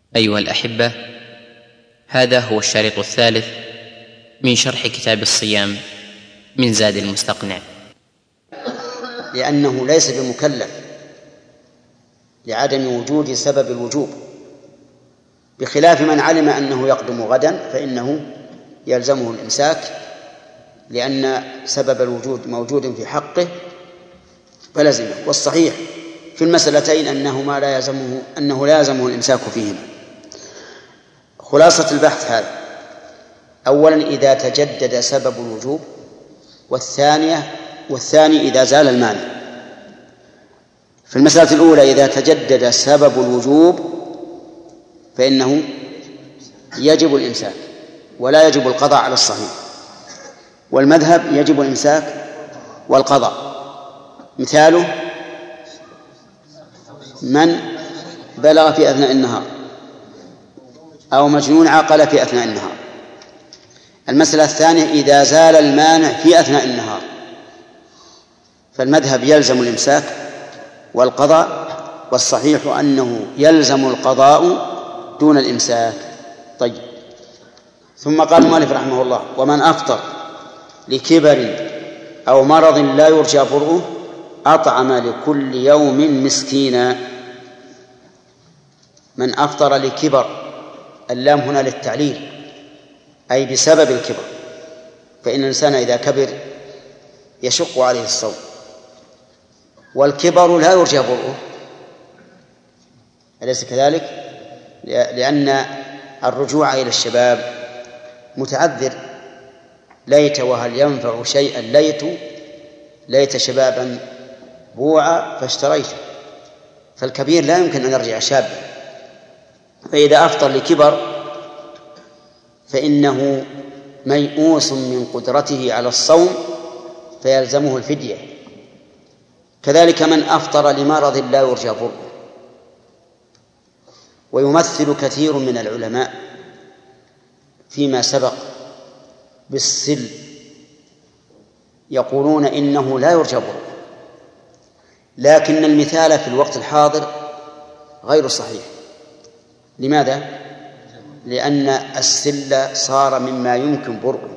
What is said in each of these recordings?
أيها الأحبة، هذا هو الشريط الثالث من شرح كتاب الصيام من زاد المستقنع. لأنه ليس بمكلف لعدم وجود سبب الوجوب، بخلاف من علم أنه يقدم غدا فإنه يلزمه الإمساك لأن سبب الوجود موجود في حقه فلزمه. والصحيح في المسألتين أنه لا يلزمه الإمساك فيهما. خلاصة البحث هذا: أولا إذا تجدد سبب الوجوب، والثاني إذا زال المانع. في المسألة الأولى إذا تجدد سبب الوجوب فإنه يجب الإمساك ولا يجب القضاء على الصحيح، والمذهب يجب الإمساك والقضاء. مثاله من بلغ في أثناء النهار أو مجنون عقل في أثناء النهار. المسألة الثانية إذا زال المانع في أثناء النهار فالمذهب يلزم الإمساك والقضاء، والصحيح أنه يلزم القضاء دون الإمساك. طيب، ثم قال المؤلف رحمه الله: ومن أفطر لكبر أو مرض لا يرجى برؤه أطعم لكل يوم مسكينا. من أفطر لكبر، اللام هنا للتعليل، أي بسبب الكبر، فإن الإنسان إذا كبر يشق عليه الصوم، والكبر لا يرجى برؤه، أليس كذلك؟ لأن الرجوع إلى الشباب متعذر. ليت وهل ينفع شيئا ليت شبابا بوعا فاشتريته. فالكبير لا يمكن أن يرجع شابا، فإذا أفطر لكبر فإنه ميؤوس من قدرته على الصوم فيلزمه الفدية. كذلك من أفطر لمرض لا يرجى برؤه. ويمثل كثير من العلماء فيما سبق بالسل، يقولون إنه لا يرجى برؤه، لكن المثال في الوقت الحاضر غير صحيح. لماذا؟ لأن السل صار مما يمكن برؤه،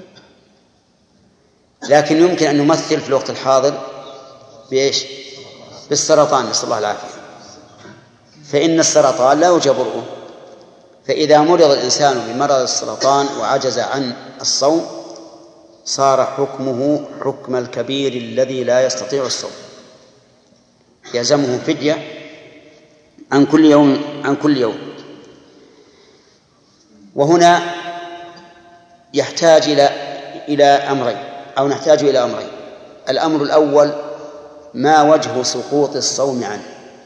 لكن يمكن أن نمثل في الوقت الحاضر بإيش؟ بالسرطان، نسأل الله العافية. فإن السرطان لا يرجى برؤه، فإذا مرض الإنسان بمرض السرطان وعجز عن الصوم صار حكمه حكم الكبير الذي لا يستطيع الصوم، يلزمه فدية عن كل يوم. وهنا نحتاج إلى أمرين. الأمر الأول: ما وجه سقوط الصوم عنه؟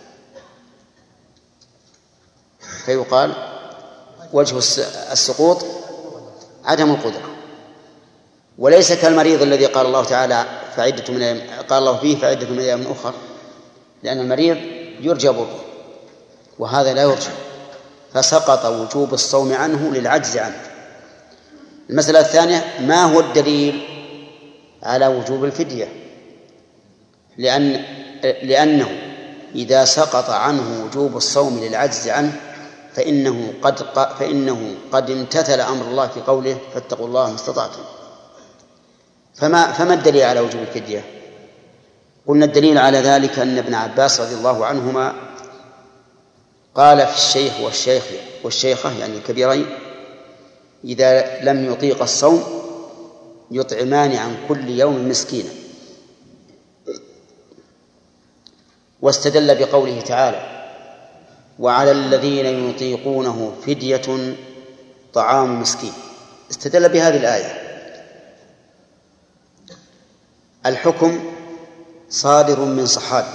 فيقال وجه السقوط عدم القدرة، وليس كالمريض الذي قال الله تعالى قال الله فيه فعدة من أيام أخر، لأن المريض يرجى برؤه وهذا لا يرجى، فسقط وجوب الصوم عنه للعجز عنه. المسألة الثانية: ما هو الدليل على وجوب الفدية؟ لأنه إذا سقط عنه وجوب الصوم للعجز عنه فإنه قد امتثل أمر الله في قوله: فاتقوا الله ما استطعتم. فما الدليل على وجوب الفدية؟ قلنا الدليل على ذلك أن ابن عباس رضي الله عنهما قال في الشيخ والشيخة يعني الكبيرين: إذا لم يطيق الصوم يطعمان عن كل يوم مسكينا. واستدل بقوله تعالى: وعلى الذين يطيقونه فدية طعام مسكين. استدل بهذه الآية. الحكم صادر من صحابي،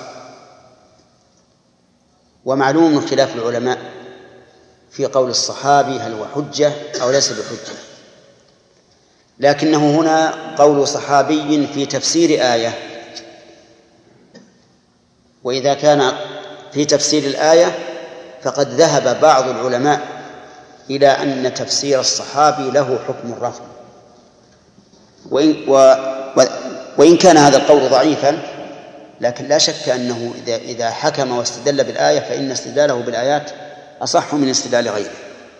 ومعلوم من خلاف العلماء في قول الصحابي هل هو حجة أو ليس بحجة، لكنه هنا قول صحابي في تفسير آية، وإذا كان في تفسير الآية فقد ذهب بعض العلماء إلى أن تفسير الصحابي له حكم الرفع، وإن كان هذا القول ضعيفا، لكن لا شك أنه إذا حكم واستدل بالآية فإن استدلاله بالآيات أصح من استدلال غيره.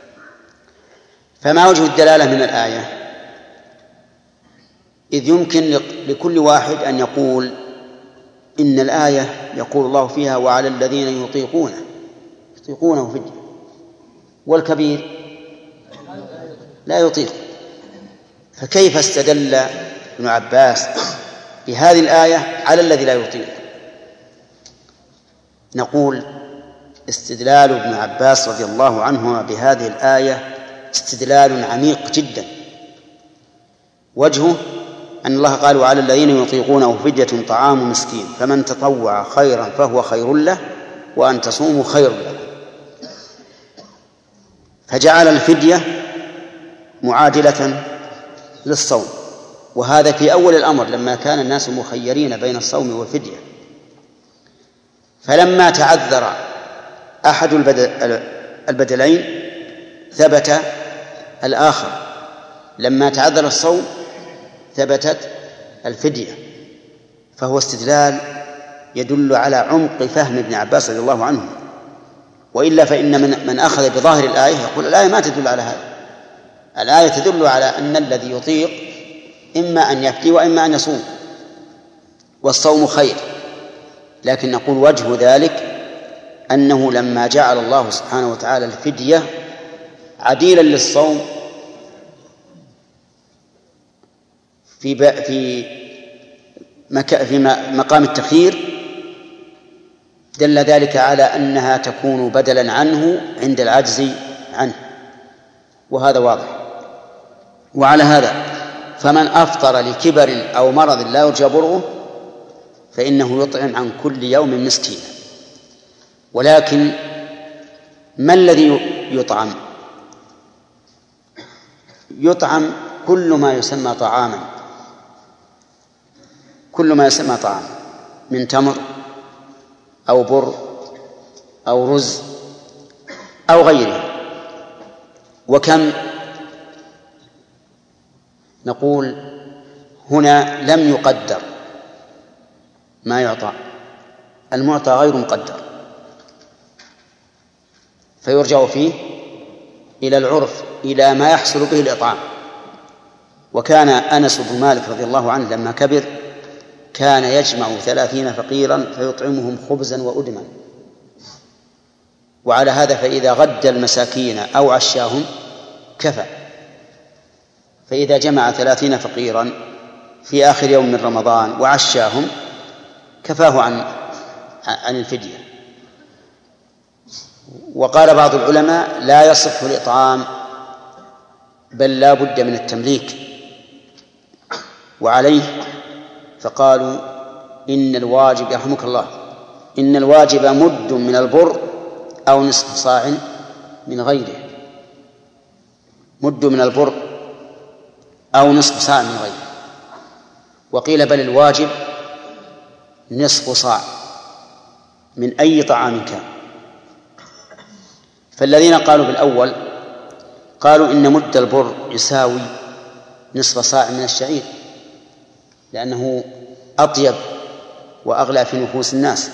فما وجه الدلالة من الآية؟ إذ يمكن لكل واحد أن يقول إن الآية يقول الله فيها وعلى الذين يطيقونه فدية، والكبير لا يطيق، فكيف استدل ابن عباس بهذه الآية على الذي لا يطيق؟ نقول استدلال ابن عباس رضي الله عنهما بهذه الآية استدلال عميق جدا. وجهه أن الله قال وعلى الذين يطيقونه فدية طعام مسكين فمن تطوع خيرا فهو خير له وأن تصوموا خير له، فجعل الفدية معادلة للصوم، وهذا في أول الأمر لما كان الناس مخيرين بين الصوم والفدية. فلما تعذر أحد البدلين ثبت الآخر، لما تعذر الصوم ثبتت الفدية، فهو استدلال يدل على عمق فهم ابن عباس رضي الله عنه. وإلا فإن من أخذ بظاهر الآية يقول الآية ما تدل على هذا، الآية تدل على أن الذي يطيق إما أن يفدي وإما أن يصوم، والصوم خير. لكن نقول وجه ذلك أنه لما جعل الله سبحانه وتعالى الفدية عديلا للصوم في مقام التخيير، دل ذلك على أنها تكون بدلا عنه عند العجز عنه، وهذا واضح. وعلى هذا فمن أفطر لكبر أو مرض لا يرجى برؤه فإنه يطعم عن كل يوم مسكينا. ولكن ما الذي يطعم؟ يطعم كل ما يسمى طعاما، كل ما يسمى طعاما من تمر أو بر أو رز أو غيره. وكم؟ نقول هنا لم يقدر ما يعطى، المعطى غير مقدر، فيرجع فيه إلى العرف، إلى ما يحصل به الإطعام. وكان أنس بن مالك رضي الله عنه لما كبر كان يجمع 30 فقيرا فيطعمهم خبزا وأدما. وعلى هذا فإذا غد المساكين أو عشاهم كفى، فإذا جمع 30 فقيرا في آخر يوم من رمضان وعشاهم كفاه عن الفدية. وقال بعض العلماء لا يصح الإطعام بل لا بد من التمليك، وعليه فقالوا إن الواجب يرحمك الله إن الواجب مد من البر أو نصف صاع من غيره، مد من البر أو نصف صاع من غيره. وقيل بل الواجب نصف صاع من أي طعام كان. فالذين قالوا بالأول قالوا إن مد البر يساوي نصف صاع من الشعير لأنه أطيب وأغلى في نفوس الناس.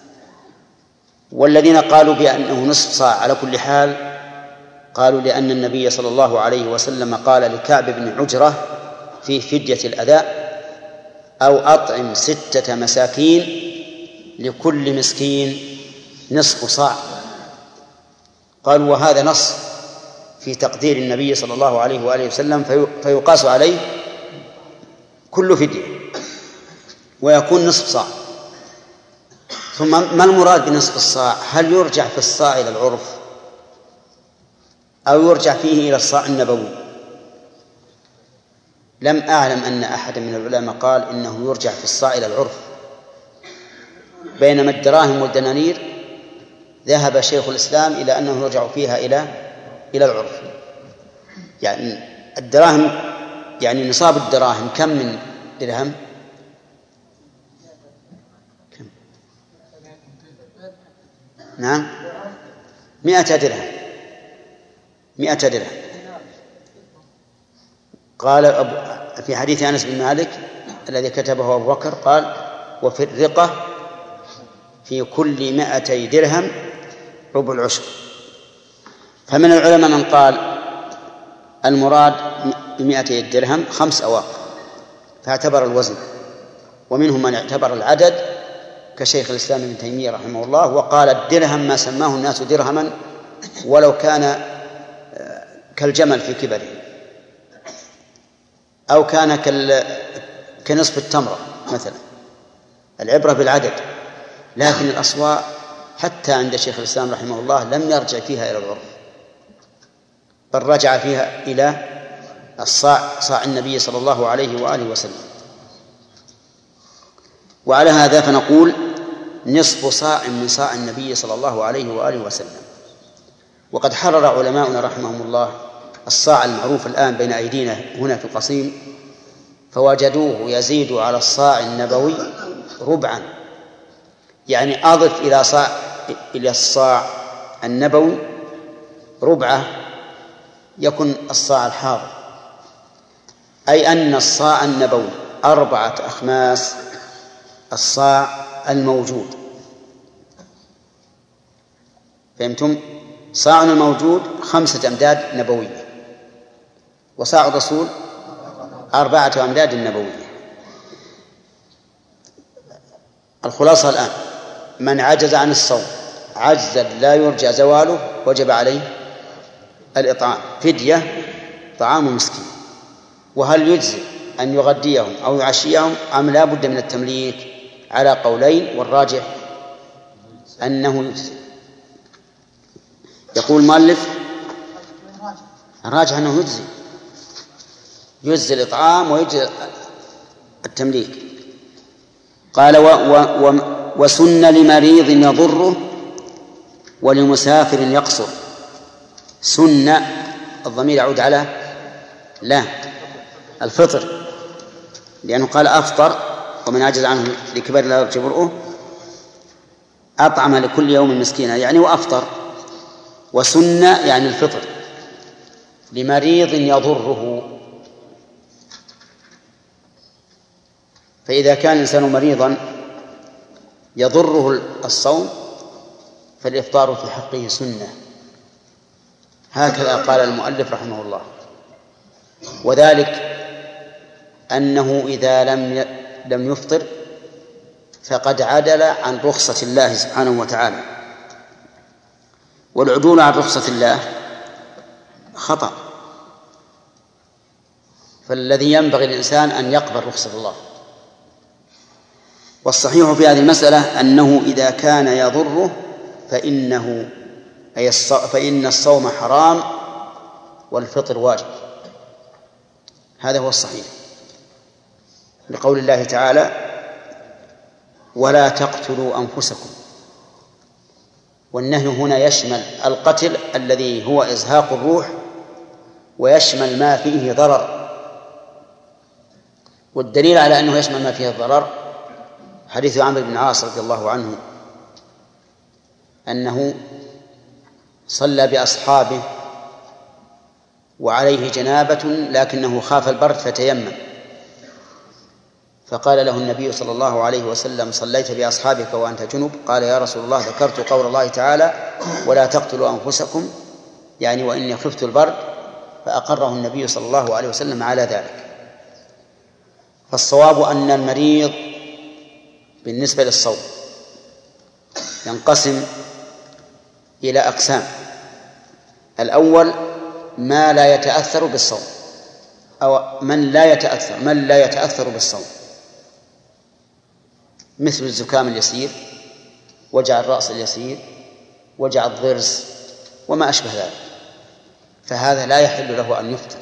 والذين قالوا بأنه نصف صاع على كل حال قالوا لأن النبي صلى الله عليه وسلم قال لكعب بن عجرة في فدية الأداء أو أطعم 6 مساكين لكل مسكين نصف صاع. قالوا وهذا نص في تقدير النبي صلى الله عليه وآله وسلم فيقاس عليه كل فدية ويكون نصف صاع. ثم ما المراد بنصف الصاع؟ هل يرجع في الصاع إلى العرف أو يرجع فيه إلى الصاع النبوي؟ لم أعلم أن أحد من العلماء قال إنه يرجع في الصاع إلى العرف، بينما الدراهم والدنانير ذهب شيخ الإسلام إلى أنه يرجع فيها إلى العرف. يعني الدراهم، يعني نصاب الدراهم كم من درهم؟ كم؟ نعم 100 درهم. 100 درهم. قال في حديث أنس بن مالك الذي كتبه أبو بكر قال وفي الرقة في كل 200 درهم ربع العشر. فمن العلماء من قال المراد ب200 درهم 5 أواق فاعتبر الوزن، ومنهم من اعتبر العدد كشيخ الإسلام ابن تيمية رحمه الله، وقال الدرهم ما سماه الناس درهما ولو كان كالجمل في كبره، أو كان كنصف التمرة مثلا. العبرة بالعدد، لكن الأصواء حتى عند شيخ الإسلام رحمه الله لم يرجع فيها إلى العرف، بل رجع فيها إلى صاع النبي صلى الله عليه وآله وسلم. وعلى هذا فنقول نصف صاع من صاع النبي صلى الله عليه وآله وسلم. وقد حرر علماؤنا رحمهم الله الصاع المعروف الآن بين أيدينا هنا في القصيم، فوجدوه يزيد على الصاع النبوي ربعا، يعني أضف إلى الصاع النبوي ربعه يكن الصاع الحاضر، أي أن الصاع النبوي 4 أخماس الصاع الموجود. فهمتم؟ صاع الموجود 5 أمداد نبوية، وصاع الرسول 4 أمداد نبوية. الخلاصة الآن من عجز عن الصوم عجزا لا يرجى زواله وجب عليه الإطعام، فدية طعام مسكين. وهل يجزي أن يغديهم أو يعشيهم أم لا بد من التمليك؟ على قولين، والراجح أنه يجزي. يقول المؤلف الراجح أنه يجزي الإطعام ويجزي التمليك. قال وسن لمريض يضره ولمسافر يقصر. سن الضمير يعود على الفطر، لأنه قال أفطر ومن عجز عنه لكبر لا يرجى برؤه أطعم لكل يوم مسكينا، يعني وأفطر. وسن يعني الفطر لمريض يضره، فإذا كان الإنسان مريضا يضره الصوم فالإفطار في حقه سنة، هكذا قال المؤلف رحمه الله. وذلك أنه إذا لم يفطر فقد عدل عن رخصة الله سبحانه وتعالى، والعدول عن رخصة الله خطأ، فالذي ينبغي للإنسان أن يقبل رخصة الله. والصحيح في هذه المسألة أنه إذا كان يضره فإن الصوم حرام والفطر واجب، هذا هو الصحيح، لقول الله تعالى ولا تقتلوا أنفسكم. والنهي هنا يشمل القتل الذي هو إزهاق الروح، ويشمل ما فيه ضرر. والدليل على أنه يشمل ما فيه الضرر حديث عمرو بن العاص رضي الله عنه أنه صلى بأصحابه وعليه جنابة لكنه خاف البرد فتيمم، فقال له النبي صلى الله عليه وسلم صليت بأصحابك وأنت جنب؟ قال يا رسول الله ذكرت قول الله تعالى ولا تقتلوا أنفسكم، يعني وإني خفت البرد، فأقره النبي صلى الله عليه وسلم على ذلك. فالصواب أن المريض بالنسبة للصوم ينقسم إلى أقسام. الأول ما لا يتأثر بالصوم، أو من لا يتأثر بالصوم، مثل الزكام اليسير، وجع الرأس اليسير، وجع الضرس وما أشبه ذلك، فهذا لا يحل له أن يفطر.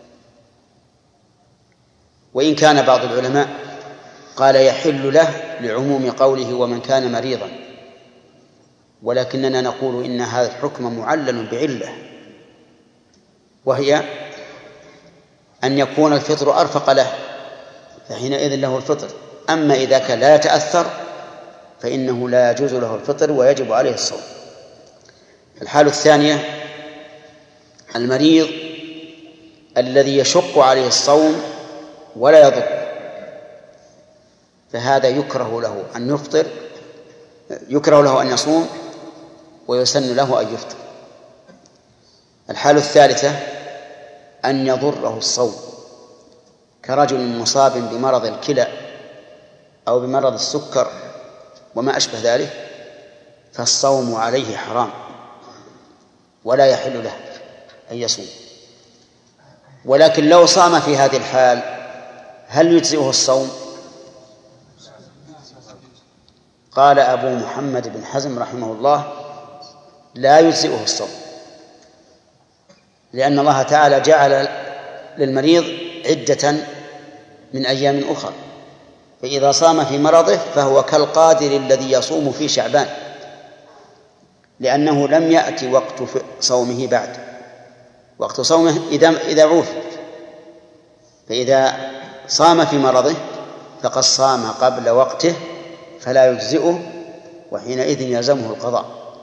وإن كان بعض العلماء قال يحل له لعموم قوله ومن كان مريضا، ولكننا نقول إن هذا الحكم معلل بعلة، وهي أن يكون الفطر أرفق له، فحينئذ له الفطر. أما إذا كان لا يتأثر فإنه لا يجوز له الفطر ويجب عليه الصوم. الحالة الثانية المريض الذي يشق عليه الصوم ولا يضر، فهذا يكره له أن يفطر، يكره له أن يصوم، ويسن له أن يفطر. الحالة الثالثة أن يضره الصوم كرجل مصاب بمرض الكلى أو بمرض السكر وما أشبه ذلك، فالصوم عليه حرام ولا يحل له أن يصوم. ولكن لو صام في هذه الحال هل يجزئه الصوم؟ قال أبو محمد بن حزم رحمه الله لا يجزئه الصوم، لأن الله تعالى جعل للمريض عدة من أيام أخرى، فإذا صام في مرضه فهو كالقادر الذي يصوم في شعبان، لأنه لم يأتي وقت صومه بعد. وقت صومه إذا عوف، فإذا صام في مرضه فقد صام قبل وقته فلا يجزئه، وحينئذ يلزمه القضاء.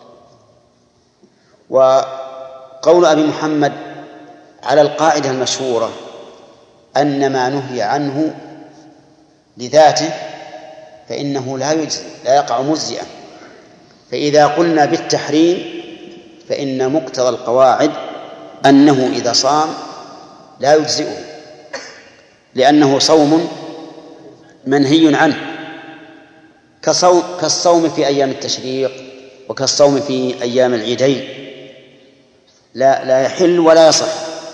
وقول أبي محمد على القاعدة المشهورة أن ما نهي عنه لذاته فإنه لا يجزي، لا يقع مجزئا. فإذا قلنا بالتحريم فإن مقتضى القواعد أنه إذا صام لا يجزئه، لأنه صوم منهي عنه، كالصوم في أيام التشريق وكالصوم في أيام العيدين، لا يحل ولا يصح.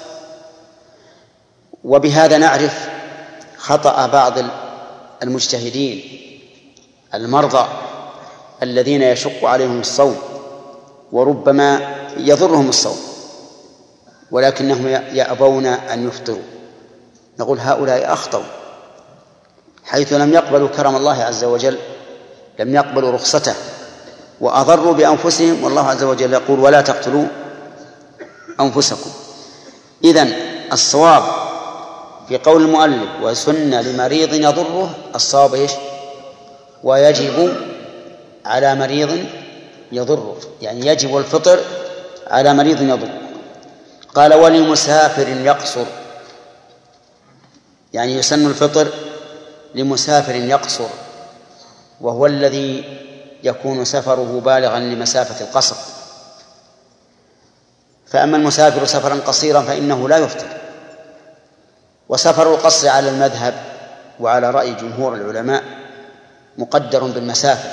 وبهذا نعرف خطأ بعض المجتهدين المرضى الذين يشق عليهم الصوم وربما يضرهم الصوم ولكنهم يأبون أن يفطروا. نقول هؤلاء أخطأوا، حيث لم يقبلوا كرم الله عز وجل، لم يقبلوا رخصته وأضروا بأنفسهم، والله عز وجل يقول ولا تقتلوا أنفسكم. إذن الصواب في قول المؤلف وسن لمريض يضره، الصواب إيش؟ ويجب على مريض يضره، يعني يجب الفطر على مريض يضره. قال ولمسافر يقصر، يعني يسن الفطر لمسافر يقصر، وهو الذي يكون سفره بالغا لمسافة القصر. فأما المسافر سفرا قصيرا فإنه لا يفطر. وسفر القصر على المذهب وعلى رأي جمهور العلماء مقدر بالمسافة،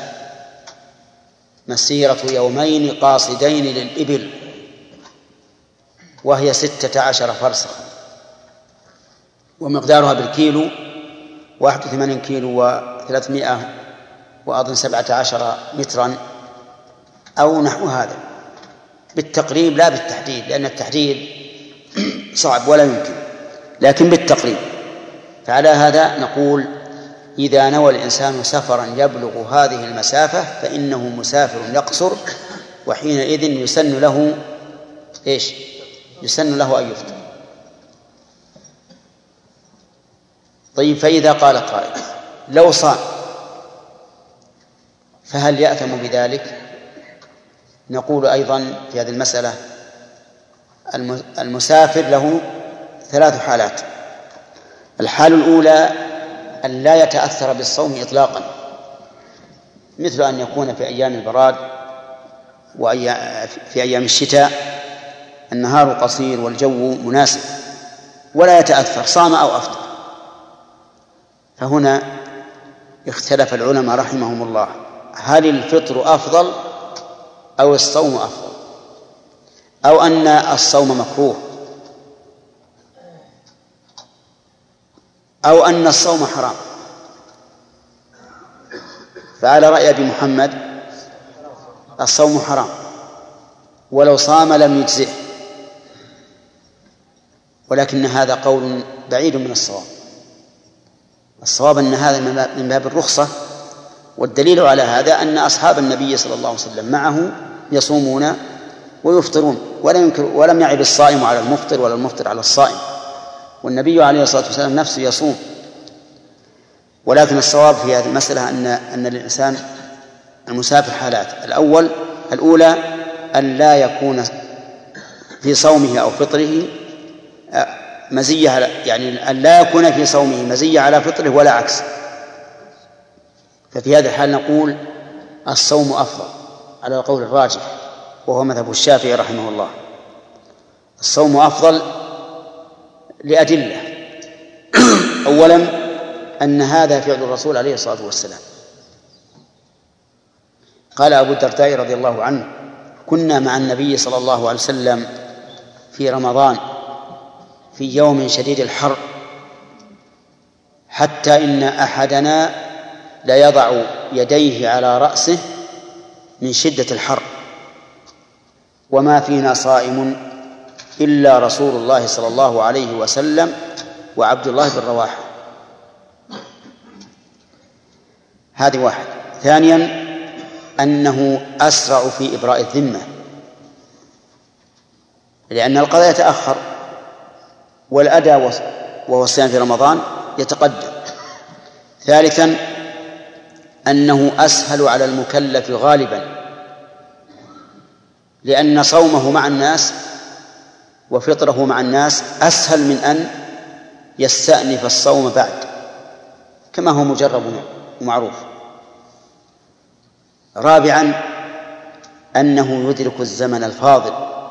مسيرة يومين قاصدين للإبل، وهي 16 فرسخا، ومقدارها بالكيلو 81 كيلو و300 وأظن 17 مترا أو نحو هذا، بالتقريب لا بالتحديد، لأن التحديد صعب ولا يمكن، لكن بالتقريب. فعلى هذا نقول إذا نوى الإنسان سفرا يبلغ هذه المسافة فإنه مسافر يقصر، وحينئذ يسن له إيش؟ يسن له أن يفطر. طيب، فإذا قال قائل لو صام فهل يأثم بذلك؟ نقول أيضا في هذه المسألة المسافر له 3 حالات. الحال الأولى أن لا يتأثر بالصوم إطلاقا، مثل أن يكون في أيام البراد وفي أيام الشتاء النهار قصير والجو مناسب ولا يتأثر، صام أو أفطر. فهنا اختلف العلماء رحمهم الله، هل الفطر أفضل أو الصوم أفضل، أو أن الصوم مكروه، أو أن الصوم حرام. فعلى رأي أبي محمد الصوم حرام، ولو صام لم يجزئه، ولكن هذا قول بعيد من الصواب. الصواب أن هذا من باب الرخصة، والدليل على هذا أن أصحاب النبي صلى الله عليه وسلم معه يصومون ويفطرون، ولم يعب الصائم على المفطر ولا المفطر على الصائم، والنبي عليه الصلاة والسلام نفسه يصوم. ولكن الصواب في هذه المسألة أن الإنسان المسافر حالات: الأولى أن لا يكون في صومه أو فطره مزية، يعني أن لا يكون في صومه مزية على فطره ولا عكس. ففي هذا الحال نقول الصوم أفضل على القول الراجح، وهو مذهب الشافعي رحمه الله. الصوم أفضل لأدلة. أولا أن هذا فعل الرسول عليه الصلاة والسلام. قال أبو الدرداء رضي الله عنه: كنا مع النبي صلى الله عليه وسلم في رمضان في يوم شديد الحر، حتى إن أحدنا ليضع يديه على رأسه من شدة الحر، وما فينا صائم إلا رسول الله صلى الله عليه وسلم وعبد الله بن رواحة. هذه واحد. ثانيا أنه أسرع في إبراء الذمة، لأن القضاء يتأخر والأداء وهو الصيام في رمضان يتقدم. ثالثا أنه أسهل على المكلف غالبا، لأن صومه مع الناس وفطره مع الناس أسهل من أن يستأنف الصوم بعد، كما هو مجرب ومعروف. رابعا أنه يدرك الزمن الفاضل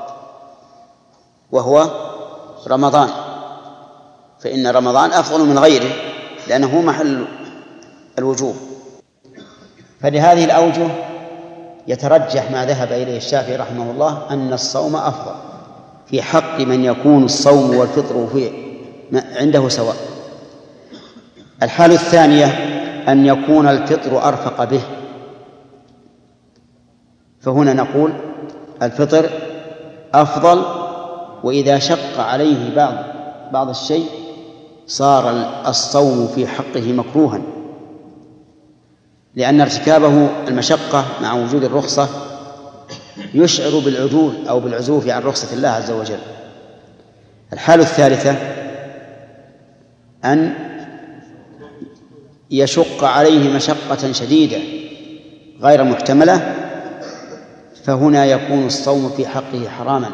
وهو رمضان، فإن رمضان أفضل من غيره لأنه محل الوجوب. فلهذه الأوجه يترجح ما ذهب إليه الشافعي رحمه الله أن الصوم أفضل في حق من يكون الصوم والفطر عنده سواء. الحالة الثانية أن يكون الفطر أرفق به، فهنا نقول الفطر أفضل، وإذا شق عليه بعض الشيء صار الصوم في حقه مكروها، لأن ارتكابه المشقة مع وجود الرخصة يشعر بالعدول أو بالعزوف عن رخصة الله عز وجل. الحالة الثالثة أن يشق عليه مشقة شديدة غير محتملة، فهنا يكون الصوم في حقه حراما.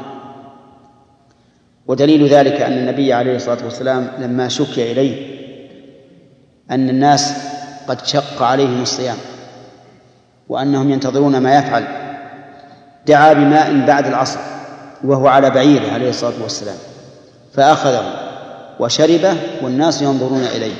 ودليل ذلك أن النبي عليه الصلاة والسلام لما شكي إليه أن الناس قد شق عليهم الصيام وأنهم ينتظرون ما يفعل، دعا بماء بعد العصر وهو على بعيره عليه الصلاة والسلام، فأخذه وشربه والناس ينظرون إليه.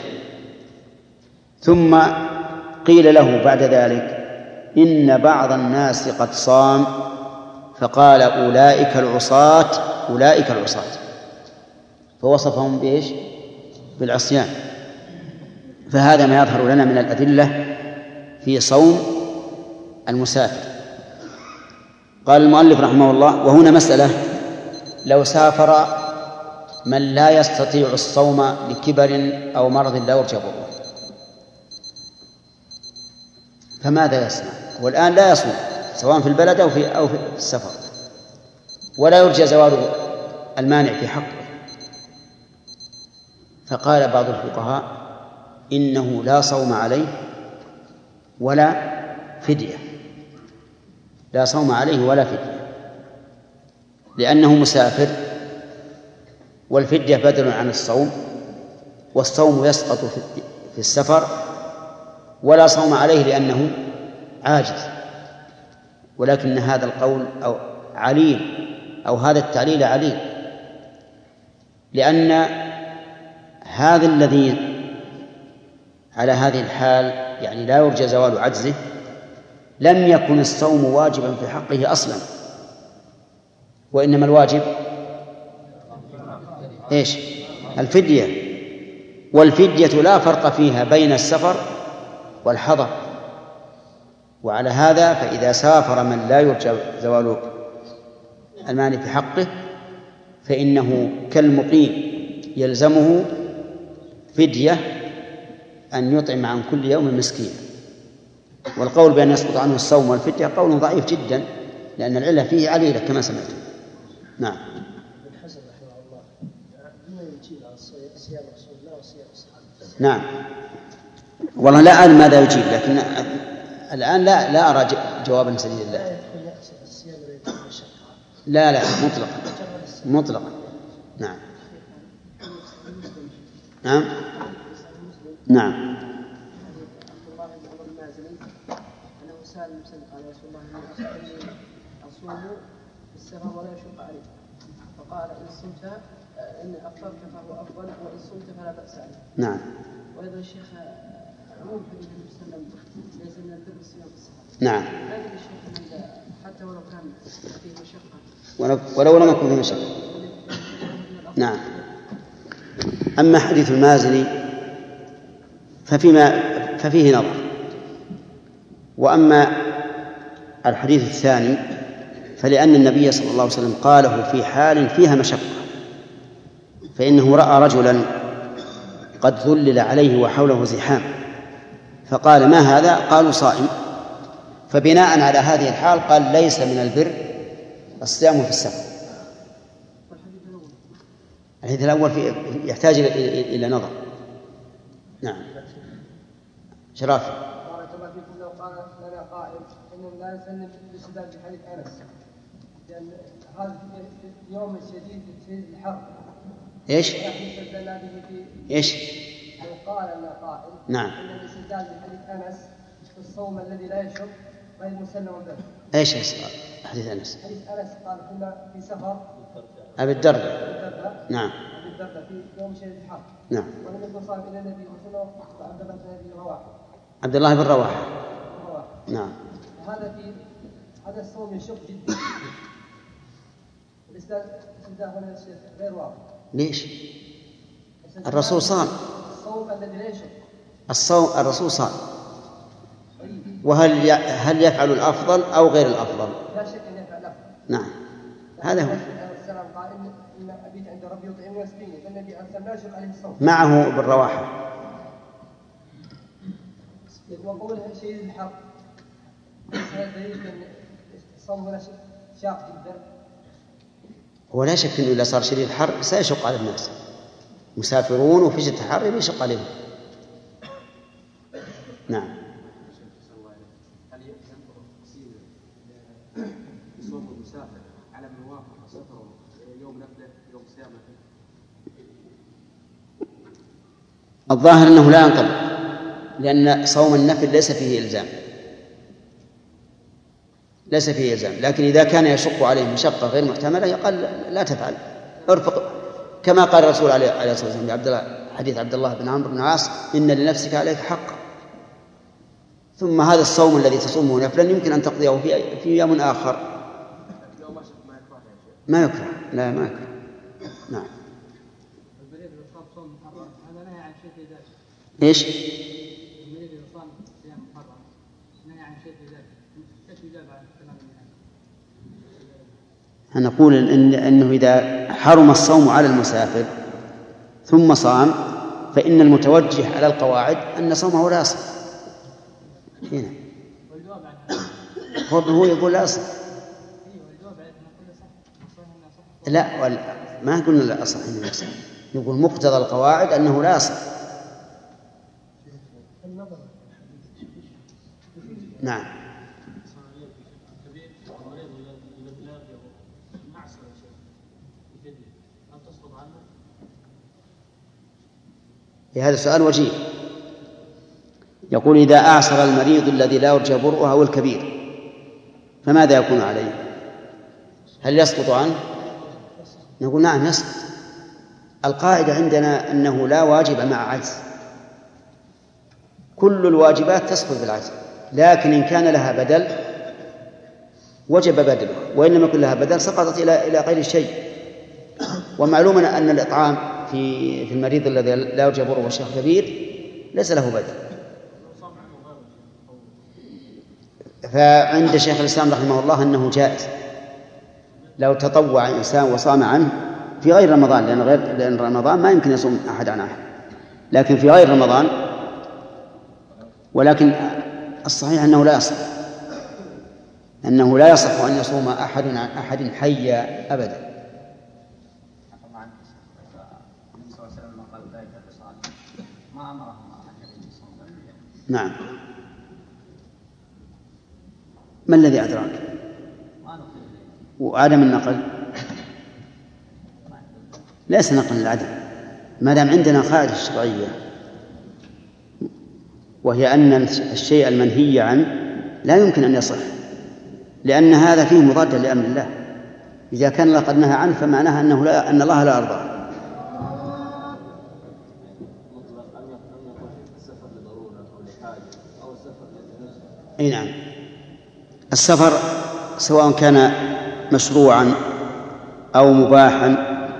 ثم قيل له بعد ذلك إن بعض الناس قد صام، فقال أولئك العصاة أولئك العصاة، فوصفهم بإيش؟ بالعصيان. فهذا ما يظهر لنا من الأدلة في صوم المسافر. قال المؤلف رحمه الله: وهنا مسألة: لو سافر من لا يستطيع الصوم لكبر أو مرض لا يرجى بره، فماذا يصنع؟ والآن لا يصوم سواء في البلد أو في السفر، ولا يرجى زوال المانع في حقه. فقال بعض الفقهاء إنه لا صوم عليه ولا فدية، لا صوم عليه ولا فدية، لأنه مسافر، والفدية بدل عن الصوم، والصوم يسقط في السفر، ولا صوم عليه لأنه عاجز. ولكن هذا القول أو عليل، أو هذا التعليل عليل، لأن هذا الذي على هذه الحال يعني لا يرجى زوال عجزه لم يكن الصوم واجبا في حقه أصلا، وإنما الواجب إيش؟ الفدية. والفدية لا فرق فيها بين السفر والحضر. وعلى هذا فإذا سافر من لا يرجى زوال المانع في حقه فإنه كالمقيم يلزمه فدية أن يطعم عن كل يوم مسكين. والقول بأن يسقط عنه الصوم والفدية قول ضعيف جدا، لأن العلة فيه عليلة كما سمعت. نعم. نعم، والله لا أعلم ماذا يجيب، لكن الآن لا أرى جوابا سديدا. لا مطلقا. نعم. نعم. نعم. قال إن صمت إن أفطرت فهو أفضل وإن صمت فلا بأس عليه. نعم. وأيضا الشيخ عموم حديث النبي صلى الله عليه وسلم ليس من البر الصيام في السفر. نعم. لا يدري الشيخ حتى ولو كان فيه مشقة. ولو لم يكن فيه مشقة. نعم. أما حديث المازني ففيه نظر. وأما الحديث الثاني فلأن النبي صلى الله عليه وسلم قاله في حال فيها مشقة، فإنه رأى رجلا قد ذلل عليه وحوله زحام فقال ما هذا؟ قالوا صائم. فبناء على هذه الحال قال ليس من البر الصيام في السفر. الحديث الأول يحتاج إلى نظر. نعم. شرافي. بارك الله فيكم. لو قال لنا قائل إن لا نسلم بالاستدلال بحديث أنس لأن هذا اليوم شديد الحر. إيش؟ إيش؟ لو قال لنا قائل نعم. إن الاستدلال بحديث أنس في الصوم الذي لا يشق غير مسلم به. إيش حديث أنس؟ حديث أنس قال كنا في سفر أبي الدرداء. نعم. أبي الدرداء في يوم شديد الحر. نعم. ولم يكن صائم إلى النبي صلى الله عليه وسلم وعبد الله بن رواحة. عبد الله بن رواحة. نعم. هذا الصوم يشق جدا. الاستدلال هنا غير واضح. ليش؟ الرسول صام. الصوم الذي لا يشق. الرسول صام. هل يفعل الأفضل أو غير الأفضل؟ لا شك أن يفعل الأفضل. نعم. هذا هو. السلام قال إن أبيت عند ربي يطعمني ويسقيني فالنبي عليه الصلاة والسلام لا يشق عليه الصوم. معه بالرواحة. وقولها شديد الحر هذا دليل أن الصوم هنا شاق جدا. هو لا شك أنه إذا صار شديد الحر سيشق على الناس، مسافرون وفي شدة الحر يشق عليهم. نعم. هل ينظر صوم المسافر على من وافق سفره يوم نفله يوم صيامه؟ الظاهر أنه لا ينطبق، لأن صوم النفل ليس فيه إلزام، لكن إذا كان يشق عليه مشقة غير محتملة يقال لا تفعل، ارفق كما قال الرسول عليه الصلاة والسلام حديث عبد الله بن عمرو بن العاص إن لنفسك عليك حقا. ثم هذا الصوم الذي تصومه نفلا يمكن أن تقضيه في يوم آخر. ما يكره. لا ما يكره. نعم. إيش؟ نقول إنه إذا حرم الصوم على المسافر ثم صام فإن المتوجه على القواعد أن صومه لا يصح. هنا هو يقول لا يصح. لا ما قلنا لا أصح إنه يصح، يقول مقتضى القواعد أنه لا يصح. نعم. هذا السؤال وجيه. يقول إذا أعسر المريض الذي لا يرجى برؤه أو الكبير فماذا يكون عليه؟ هل يسقط عنه؟ نقول نعم يسقط. القاعدة عندنا أنه لا واجب مع عجز، كل الواجبات تسقط بالعجز، لكن إن كان لها بدل وجب بدله، وإن لم يكن لها بدل سقطت إلى غير شيء. ومعلوم أن الإطعام في المريض الذي لا يرجى برؤه والشيخ كبير ليس له بدل. فعند شيخ الإسلام رحمه الله أنه جائز لو تطوع إنسان وصام عنه في غير رمضان، لأن رمضان ما يمكن يصوم أحد عن أحد، لكن في غير رمضان. ولكن الصحيح أنه لا يصح أن يصوم أحد عن أحد حيا أبدا. نعم. ما الذي أدراك؟ وعدم النقل ليس نقل العدم، ما دام عندنا قاعدة شرعية وهي أن الشيء المنهي عنه لا يمكن أن يصح، لأن هذا فيه مضاد لأمر الله. إذا كان الله قد نهى عنه فمعناها أن الله لا يرضى. أي نعم. السفر سواء كان مشروعا أو مباحا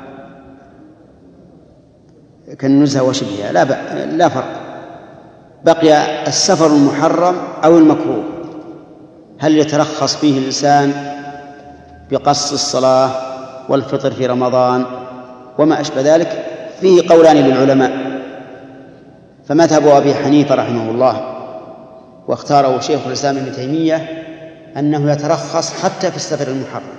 كالنزهة وشبهها لا فرق. بقي السفر المحرم أو المكروه، هل يترخص فيه الإنسان بقص الصلاة والفطر في رمضان وما أشبه ذلك؟ فيه قولان للعلماء، فمذهب أبي حنيفة رحمه الله واختاره شيخ الإسلام ابن تيمية أنه يترخص حتى في السفر المحرم.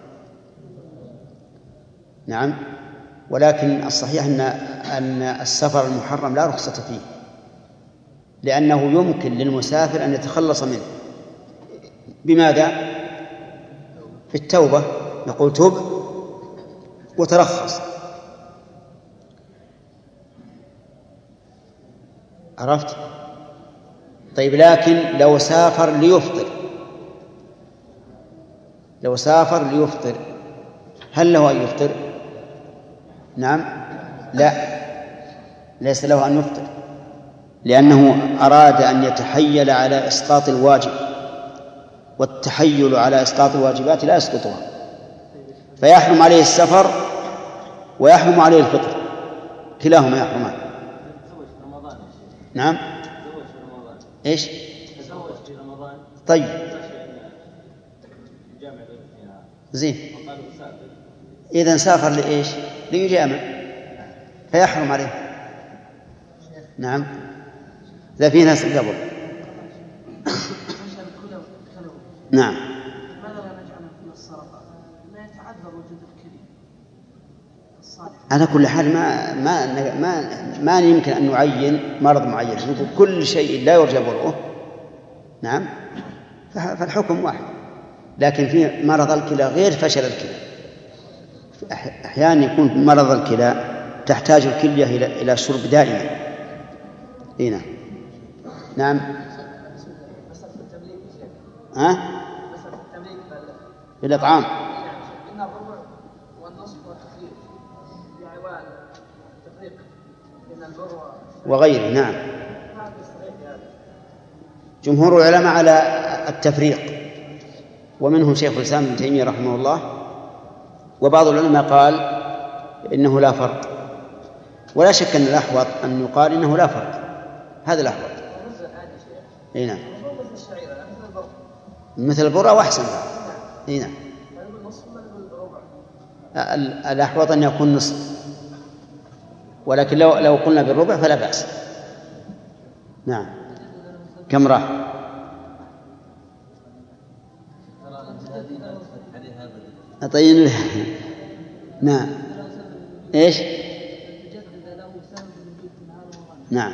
نعم، ولكن الصحيح أن السفر المحرم لا رخصة فيه، لأنه يمكن للمسافر أن يتخلص منه. بماذا؟ في التوبة، نقول تب وترخص. عرفت؟ طيب، لكن لو سافر ليفطر هل له أن يفطر؟ نعم، لا، ليس له أن يفطر، لأنه أراد أن يتحيل على إسقاط الواجب، والتحيل على إسقاط الواجبات لا يسقطها، فيحرم عليه السفر ويحرم عليه الفطر، كلاهما يحرمان. نعم. إيش؟ طيب، زين، إذن سافر لإيش؟ ليجامع فيحرم عليه. نعم، لا، في ناس قبل. نعم. ماذا لا نجعله في الصرفة؟ ما يتعذر وجود الكريم الصالح. على كل حال ما يمكن أن نعين مرض معين، نقول كل شيء لا يرجى برؤه. نعم، فالحكم واحد. لكن في مرض الكلى غير فشل الكلى، أحيانا يكون مرض الكلى تحتاج الكلية إلى الشرب دائما. هنا. نعم. ها؟ بالإطعام. إن الربع والنصف والتفريق بعنوان التفريق بين البر وغيره. نعم. جمهور العلماء على التفريق، ومنهم شيخ الإسلام ابن تيمية رحمه الله، وبعض العلماء قال إنه لا فرق، ولا شك أن الأحوط أن يقال إنه لا فرق، هذا الأحوط. أي نعم، مثل البر أو أحسن. أي نعم، الأحوط أن يكون نصف، ولكن لو قلنا بالربع فلا بأس. نعم. كم راح؟ طيب. نعم. إيش؟ نعم.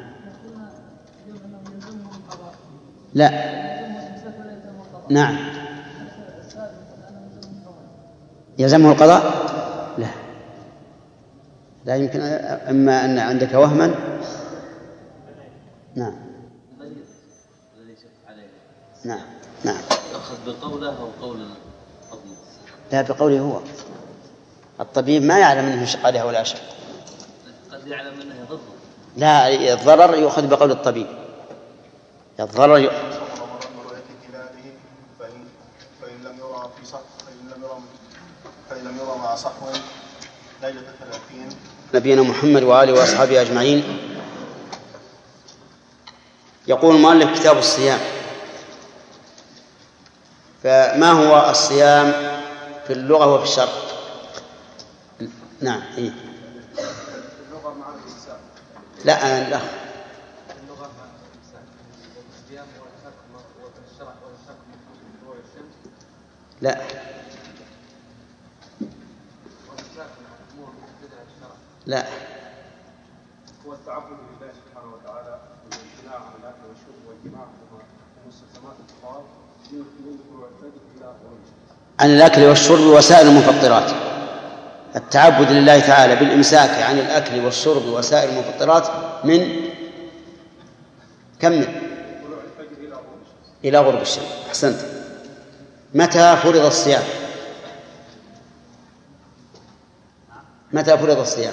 لا. نعم. يلزمه القضاء؟ لا يمكن، أما أن عندك وهما. نعم. نعم. نعم. أخذ بقوله أو قول الطبيب؟ لا، بقوله هو. الطبيب ما يعلم أنه يشق عليها ولا يشق. قد يعلم أنه يضره. لا، الضرر يؤخذ بقول الطبيب. الضرر فإن لم يرى مع صحو ليلة 30. نبينا محمد وآله وأصحابه أجمعين. يقول المؤلف كتاب الصيام. فما هو الصيام في اللغة وفي الشرع؟ نعم. إيه؟ اللغة مع الإنسان. لا، اللغة مع الإنسان. الصيام والحكم والشرع والحكم في طلوع الشمس. لا. لا. هو التعبد لله سبحانه وتعالى والامتناع عن الاكل والشرب والجماع ومستلزمات الطهارة من طلوع الفجر الى غروب الشمس. عن الاكل والشرب وسائر المفطرات. التعبد لله تعالى بالامساك عن الاكل والشرب وسائر المفطرات من كم؟ طلوع الفجر الى غروب الشمس. الى غروب الشمس. احسنت. متى فرض الصيام؟ متى فرض الصيام؟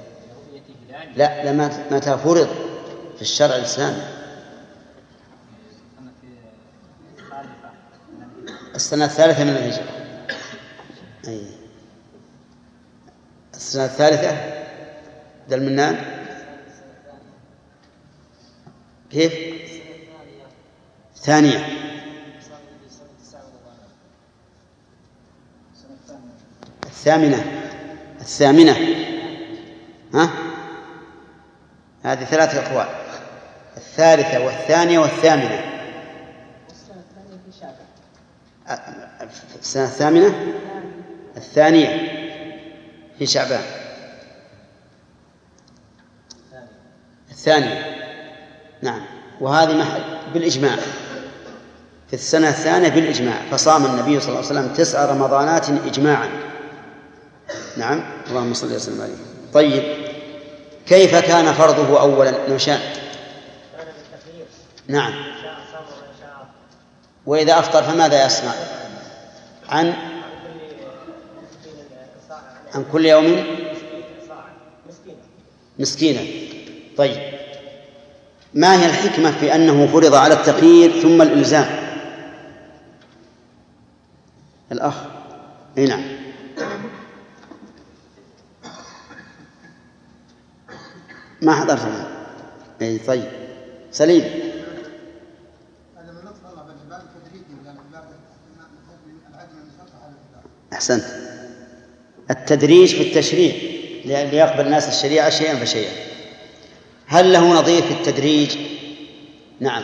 لا متى فرض في الشرع الإسلامي؟ السنة الثالثة من الهجرة. السنة الثالثة ذا المنان. كيف؟ ثانية. الثامنة. ها؟ هذه ثلاثة أقوال: الثالثة والثانية والثامنة. السنة الثامنة الثانية في شعبان. الثانية نعم. وهذه محل بالإجماع في السنة الثانية بالإجماع، فصام النبي صلى الله عليه وسلم 9 رمضانات إجماعا. نعم اللهم صل وسلم عليه. طيب كيف كان فرضه أولا؟ نوشان. نعم. وإذا أفطر فماذا يصنع؟ عن كل يوم مسكينا. طيب ما هي الحكمة في أنه فرض على التخيير ثم الإلزام؟ الأخ. نعم. ما حضرتنا. طيب سليم. أحسنت. التدريج في التشريع ليقبل الناس الشريعة شيئا فشيئا. هل له نظير في التدريج؟ نعم.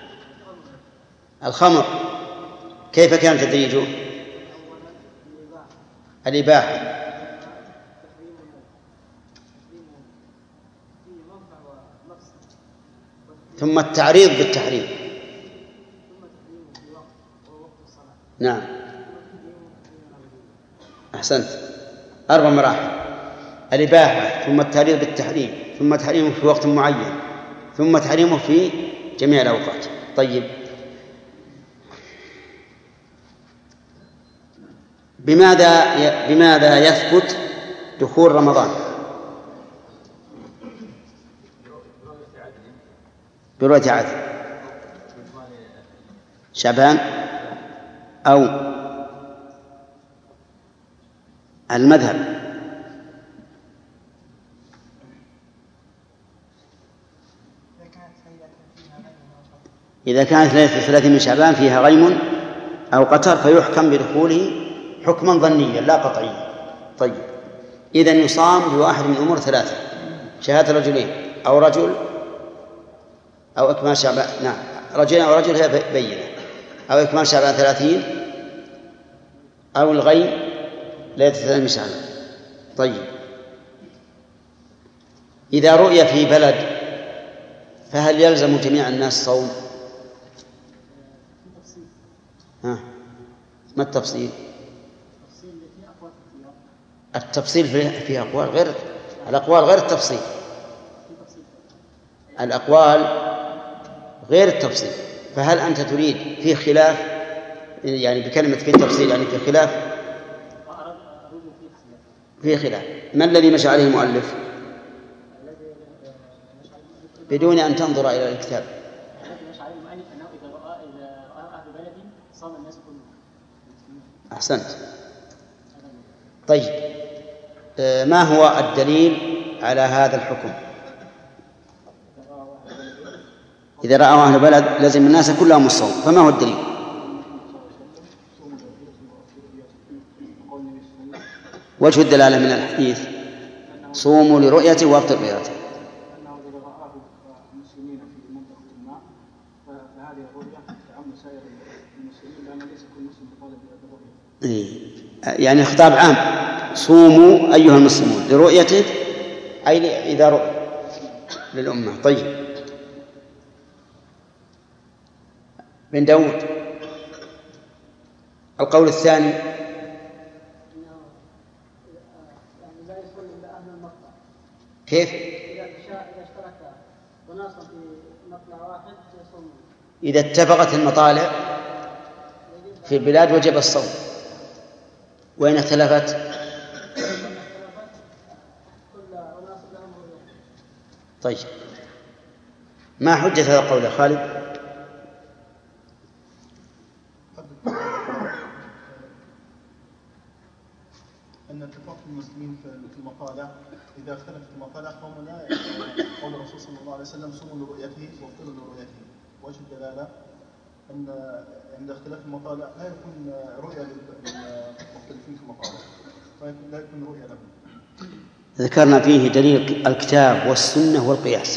الخمر كيف كان تدريجه؟ الإباحة، ثم التعريض بالتحريم. نعم أحسنت. 4 مراحل: الإباحة، ثم التعريض بالتحريم، ثم تحريمه في وقت معين، ثم تحريمه في جميع الأوقات. طيب بماذا يثبت دخول رمضان؟ برؤية عدل شعبان أو المذهب. إذا كانت ليلة 30 من شعبان فيها غيم أو قتر فيحكم بدخوله حكما ظنيا لا قطعيا. طيب إذن يصام بواحد من أمور 3: شهادة رجلين أو رجل أو إكمال شعبان. نعم رجلين أو رجل هي بينة، أو إكمال شعبان 30، أو الغيم ليلة 30 من شعبان. طيب إذا رؤي في بلد فهل يلزم جميع الناس صوم؟ ما التفصيل؟ التفصيل فيه أقوال غير الأقوال، غير التفصيل. الأقوال غير التفصيل. فهل أنت تريد فيه خلاف، يعني بكلمة فيه تفصيل يعني فيه خلاف؟ فيه خلاف. ما الذي مشى عليه المؤلف بدون أن تنظر إلى الكتاب؟ أحسنت. طيب ما هو الدليل على هذا الحكم؟ إذا رأى أهل بلد لازم الناس كلهم الصوم، فما هو الدليل؟ وجه الدلالة من الحديث: صوموا لرؤيته وافطروا لرؤيته. يعني خطاب عام: صوموا أيها المسلمون لرؤيته، أي إذا رؤى للأمة. طيب بن داود القول الثاني: كيف؟ إذا اتفقت المطالع في البلاد وجب الصوم، وإن اختلفت طيب، ما حجة هذا القول يا خالد؟ أن اتفاق المسلمين في المطالع إذا اختلفت المطالع فهم لا قول الرسول صلى الله عليه وسلم صوموا لرؤيته وافطروا لرؤيته. وجه الدلالة أن عند اختلاف المطالع لا يكون رؤية للمختلفين في المطالع، لا يكون رؤية لهم. ذكرنا فيه دليل الكتاب والسنة والقياس،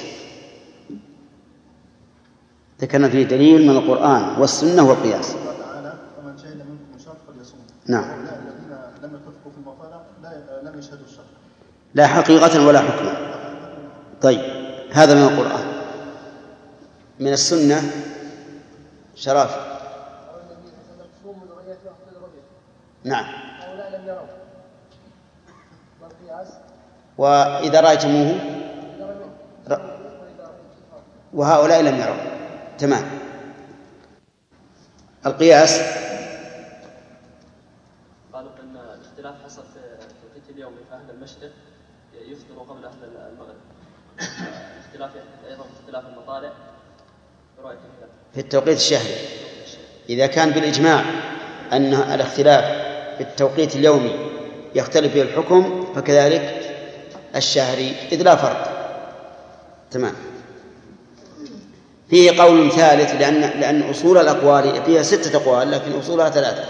ذكرنا فيه دليل من القرآن والسنة والقياس. الله تعالى فمن شهد منكم الشهر فليصوم. نعم. الذين لم يتفقوا في المطالع لم يشهدوا الشهر لا حقيقة ولا حكما. طيب، هذا من القرآن. من السنة شرافة. نعم. وإذا رأيتموه وهؤلاء لم يروا. تمام. القياس قالوا أن الاختلاف حصل في التوقيت اليومي، فأهل المشرق يفطروا قبل أهل المغرب. اختلاف أيضا في اختلاف المطالع برؤية الهلال في التوقيت الشهري. إذا كان بالإجماع أن الاختلاف في التوقيت اليومي يختلف به الحكم، فكذلك الشهري إذ لا فرق. تمام. فيه قول ثالث، لأن أصول الأقوال فيها 6 أقوال لكن أصولها 3.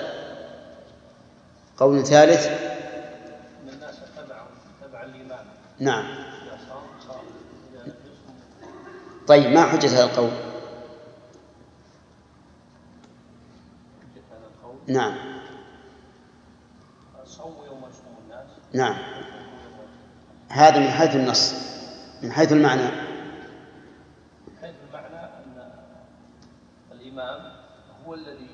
قول ثالث من الناس تبع الإمام. نعم. طيب، ما حجة هذا القول؟ نعم. صوم يوم يصوم الناس. نعم. هذا من حيث النص. من حيث المعنى، حيث المعنى أن الإمام هو الذي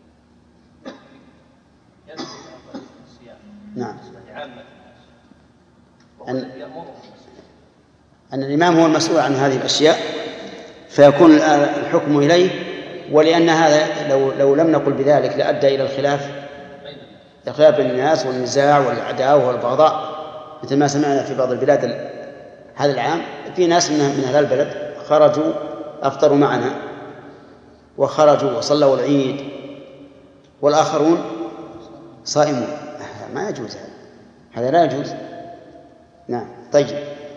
ينزل عن طريق الصيام. نعم. لعامة الناس، وهو الذي يأمرهم بالصيام. أن الإمام هو المسؤول عن هذه الأشياء، فيكون الحكم إليه. ولأن هذا لو لم نقل بذلك لأدى إلى الخلاف بين الناس والنزاع والعداوة والبغضاء، مثل ما سمعنا في بعض البلاد هذا العام. في ناس من هذا البلد خرجوا أفطروا معنا وخرجوا وصلوا العيد، والآخرون صائمون. ما يجوز هذا لا يجوز. نعم. طيب،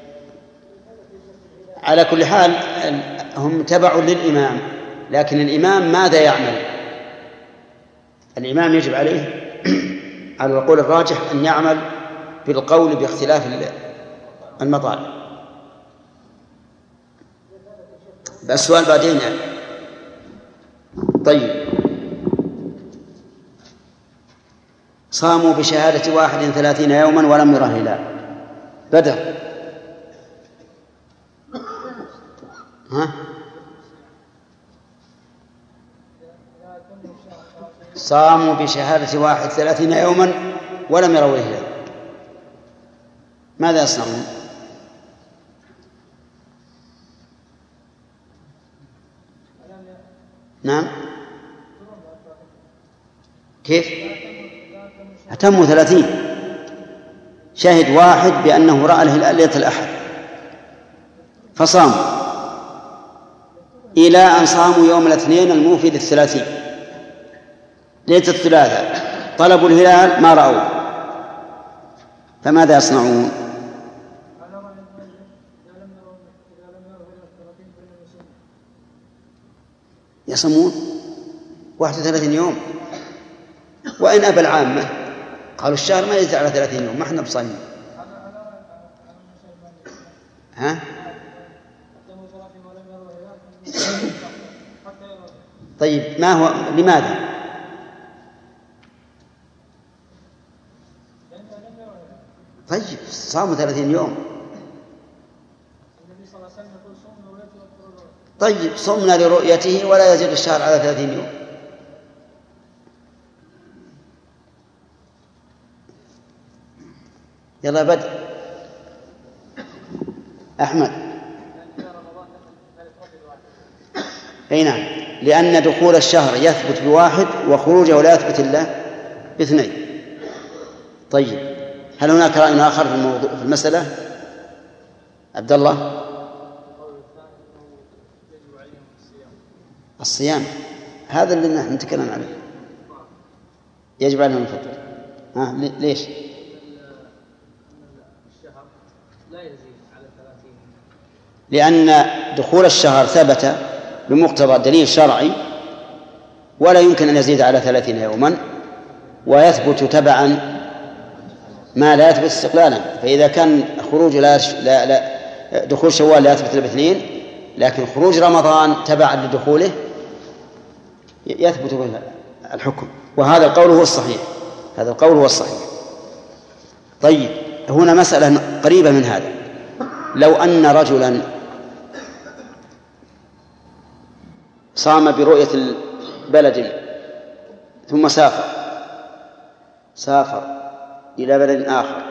على كل حال هم تبع للإمام، لكن الإمام ماذا يعمل؟ الإمام يجب عليه على القول الراجح أن يعمل بالقول باختلاف المطالع. بس السؤال بعدين يعني. طيب، صاموا بشهادة 31 يوما ولم يره هلال. بدر. ها؟ صاموا بشهادة 31 يوما ولم يروا الهلال، ماذا يصنعون؟ نعم. كيف؟ أتموا 30. شاهد واحد بأنه رأى الهلال ليلة الأحد فصام إلى أن صاموا يوم الاثنين الموفي لل30. ليلة الثلاثاء طلبوا الهلال ما رأوه، فماذا يصنعون؟ يصومون 31 يوم. وإن أبى العامة قالوا الشهر ما يزيد على 30 يوم، ما احنا بصايمين. ها؟ طيب، ما هو لماذا؟ طيب، صاموا 30 يوم. طيب، صمنا لرؤيته ولا يزيد الشهر على 30 يوم. يلا بدء أحمد. أي نعم، لأن دخول الشهر يثبت بواحد وخروجه لا يثبت إلا باثنين. طيب، هل هناك رأي آخر في المسألة؟ عبد الله. الصيام هذا اللي نحن نتكلم عليه يجب عليهم الفطر. ليش؟ الشهر لا يزيد على 30. لأن دخول الشهر ثبت بمقتضى دليل شرعي ولا يمكن أن يزيد على 30 يوما، ويثبت تبعا ما لا يثبت استقلالا. فإذا كان خروج دخول شوال لا يثبت ب2، لكن خروج رمضان تبعا لدخوله يثبت به الحكم، وهذا القول هو الصحيح. هذا القول هو الصحيح. طيب، هنا مسألة قريبة من هذا. لو أن رجلا صام برؤية البلد ثم سافر إلى بلد آخر،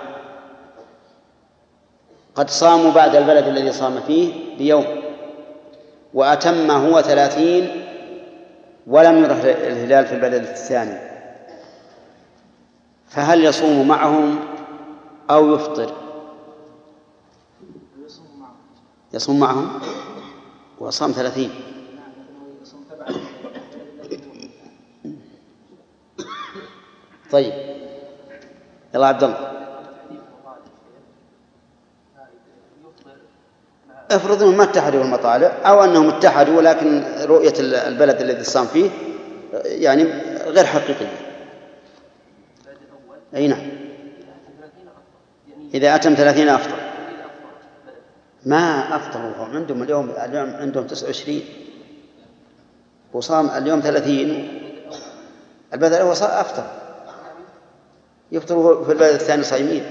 قد صاموا بعد البلد الذي صام فيه بيوم، وأتم هو 30 ولم يره الهلال في البلد الثاني، فهل يصوم معهم أو يفطر؟ يصوم معهم وصام 30. طيب، يلا عبد الله. افرض انهم ما اتحدوا المطالع، او انهم اتحدوا ولكن رؤية البلد الذي صام فيه يعني غير حقيقية. اي نعم، اذا اتم 30 افطر. ما افطروا عندهم اليوم عندهم 29 وصام اليوم 30 البلد الأول أفطر، يفطروا في البلد الثاني صايمين.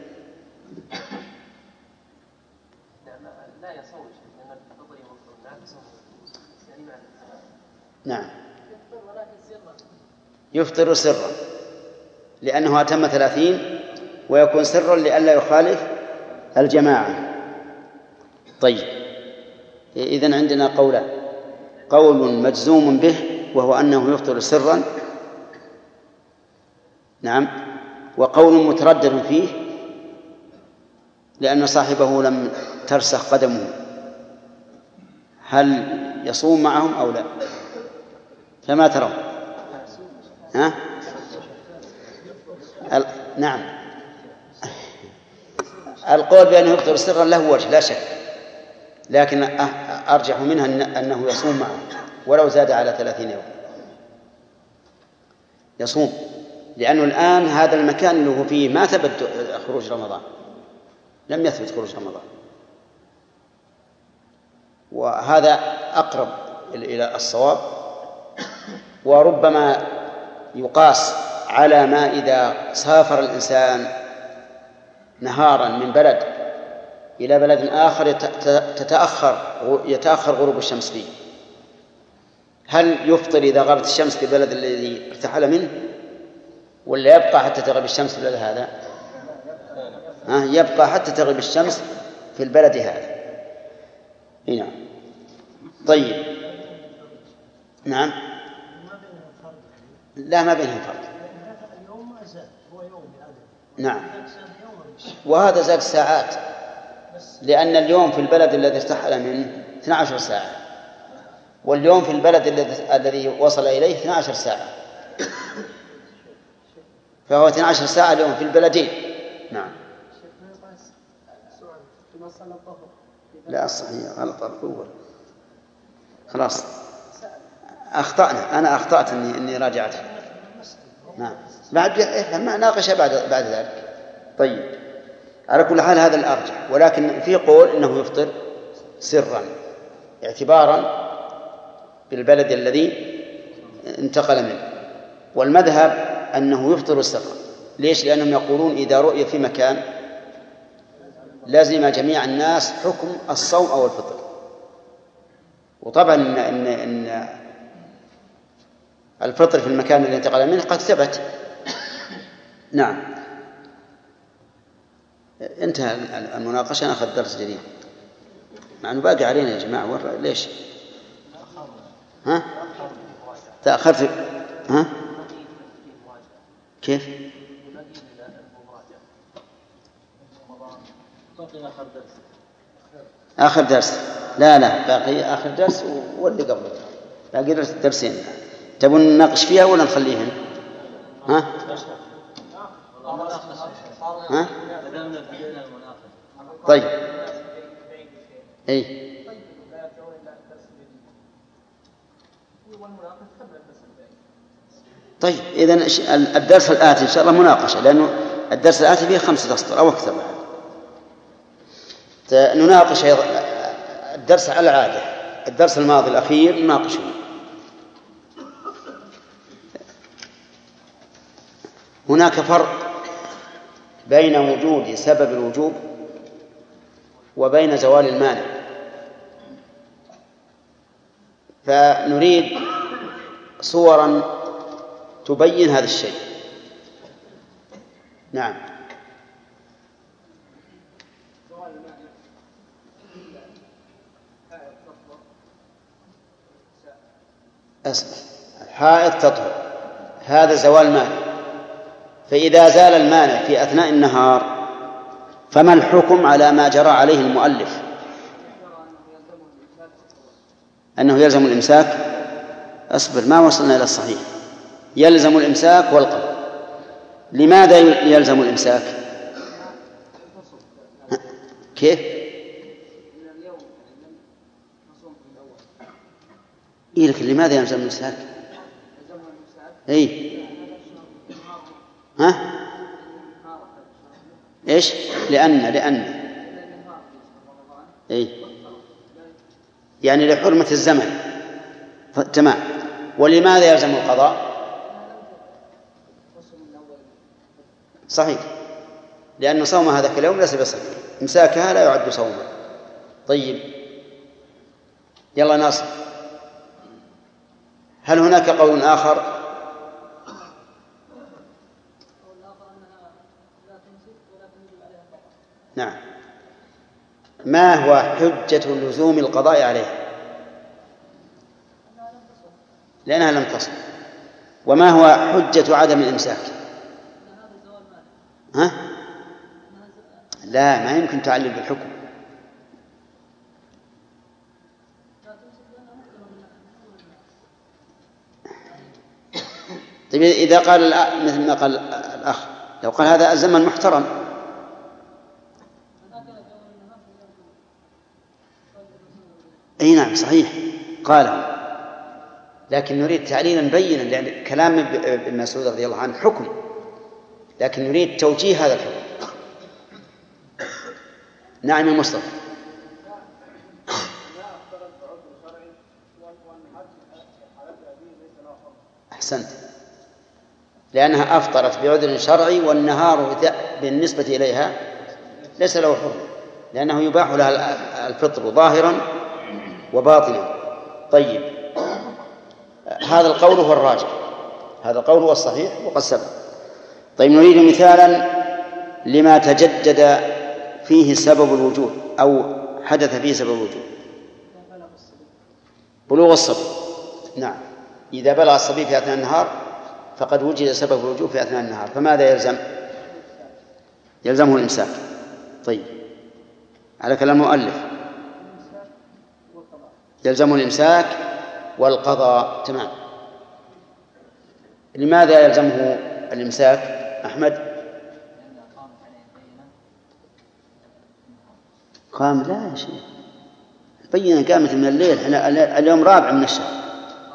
نعم، يفطر سرا لأنه أتم 30، ويكون سرا لئلا يخالف الجماعة. طيب، إذن عندنا قولان: قول مجزوم به وهو أنه يفطر سرا، نعم، وقول متردد فيه لأن صاحبه لم ترسخ قدمه، هل يصوم معهم أو لا؟ فما ترون؟ نعم، القول بأنه يفطر سرا له وجه لا شك، لكن أرجح منها أنه يصوم معه ولو زاد على 30 يوم يصوم، لأنه الآن هذا المكان اللي هو فيه ما ثبت خروج رمضان، لم يثبت خروج رمضان، وهذا أقرب إلى الصواب. وربما يقاس على ما إذا سافر الإنسان نهارا من بلد إلى بلد آخر يتأخر غروب الشمس فيه، هل يفطر إذا غربت الشمس في البلد الذي ارتحل منه، ولا يبقى حتى تغرب الشمس في البلد هذا؟ يبقى حتى تغرب الشمس في البلد هذا. هنا طيب، نعم، لا ما بينهم فرق. نعم، وهذا زاد ساعات، لأن اليوم في البلد الذي ارتحل منه 12 ساعة، واليوم في البلد الذي وصل إليه 12 ساعة، فهو 12 ساعة اليوم في البلدين. نعم. لا صحيح، غلط الأول، خلاص أخطأنا، أنا أخطأت إني راجعت. نعم، بعد ما ناقش بعد ذلك. طيب، على كل حال هذا الأرجح، ولكن في قول إنه يفطر سرا اعتبارا بالبلد الذي انتقل منه، والمذهب أنه يفطر سرا. ليش؟ لأنهم يقولون إذا رؤي في مكان لازم جميع الناس حكم الصوم أو الفطر، وطبعا إن الفطر في المكان الذي انتقل منه قد ثبت. نعم، انتهى المناقشة، نأخذ درس جديد، مع أنه باقي علينا يا جماعة. ليش تأخرت؟ كيف؟ آخر درس؟ لا باقي آخر درس واللي قبله. باقي درسين. تبون نناقش فيها ولا نخليهن؟ ها؟ ها؟ طيب. اي طيب إذن الدرس الآتي إن شاء الله مناقشة، لأنه الدرس الآتي فيه 5 أسطر أو أكثر. نناقش الدرس على العادة. الدرس الماضي الأخير نناقشه. هناك فرق بين وجود سبب الوجوب وبين زوال المانع، فنريد صورا تبين هذا الشيء. نعم. الحائض تطهر، هذا زوال مانع. فإذا زال المانع في أثناء النهار فما الحكم على ما جرى عليه المؤلف أنه يلزم الإمساك؟ أصبر، ما وصلنا إلى الصحيح. يلزم الإمساك والقضاء. لماذا يلزم الإمساك؟ كيف؟ إيه لكن لماذا يلزم الإمساك؟ أي ها؟ إيش؟ لأن أي يعني لحرمة الزمن. تمام. ولماذا يلزم القضاء؟ صحيح، لأن صوم هذاك اليوم ليس بصحيح، إمساكها لا يعد صوما. طيب يلا ناصر، هل هناك قول آخر؟ نعم. ما هو حجة لزوم القضاء عليها؟ لأنها لم تصل. وما هو حجة عدم الإمساك؟ ها؟ لا، ما يمكن تعلل بالحكم. طيب إذا قال مثل ما قال الأخ، لو قال هذا الزمن محترم، أي نعم صحيح قال، لكن نريد تعليلا بينا، لأن كلام ابن مسعود رضي الله عنه حكم، لكن نريد توجيه هذا الحكم. نعم يا مصطفى. أحسنت، لأنها أفطرت بعذر شرعي والنهار بالنسبة إليها ليس له حكم، لأنه يباح لها الفطر ظاهرا وباطنا. طيب هذا القول هو الراجح، هذا القول هو الصحيح وقد سبق. طيب نريد مثالا لما تجدد فيه سبب الوجود أو حدث فيه سبب الوجود. بلوغ الصبي. نعم، إذا بلغ الصبي في أثناء النهار فقد وجد سبب الوجود في أثناء النهار، فماذا يلزم؟ يلزمه الإمساك. طيب على كلام المؤلف يلزمه الإمساك والقضاء. تمام. لماذا يلزمه الإمساك أحمد؟ قام لا يا شيخ، بينا قامت من الليل، احنا اليوم رابع من الشهر.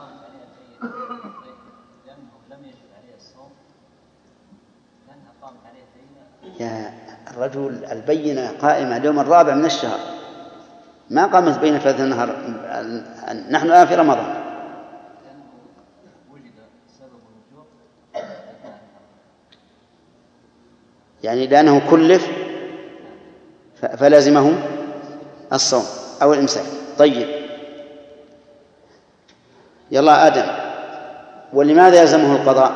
يا الرجل البينة قائمة اليوم الرابع من الشهر، ما قامت بين ثلاثة النهار، نحن الآن في رمضان. يعني لأنه كلف فلازمه الصوم أو الإمساك. طيب يلا آدم، ولماذا يلزمه القضاء؟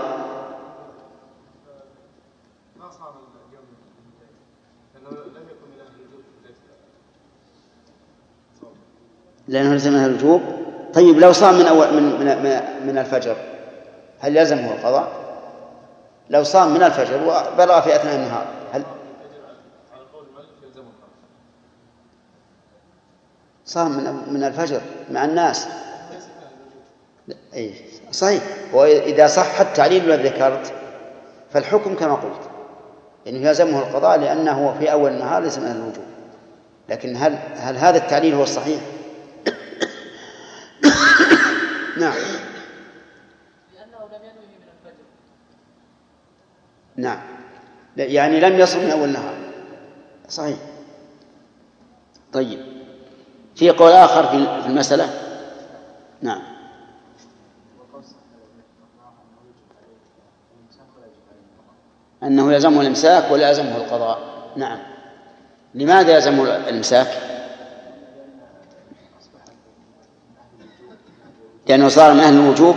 لأنه يلزمه الوجوب. طيب لو صام من الفجر هل يلزمه القضاء؟ لو صام من الفجر وبلغ في أثناء النهار هل صام من الفجر مع الناس؟ أي صحيح. وإذا صح التعليل الذي ذكرت فالحكم كما قلت إنه يلزمه القضاء لأنه في أول النهار ليس من أهل الوجوب. لكن هل هذا التعليل هو الصحيح؟ نعم. لأنه لم ينوي من الفجر. نعم، يعني لم يصل من أول النهار. صحيح. طيب، في قول آخر في المسألة. نعم. أنه يلزمه الإمساك ولا يلزمه القضاء. نعم. لماذا يلزمه الإمساك؟ لأنه صار من أهل الوجوب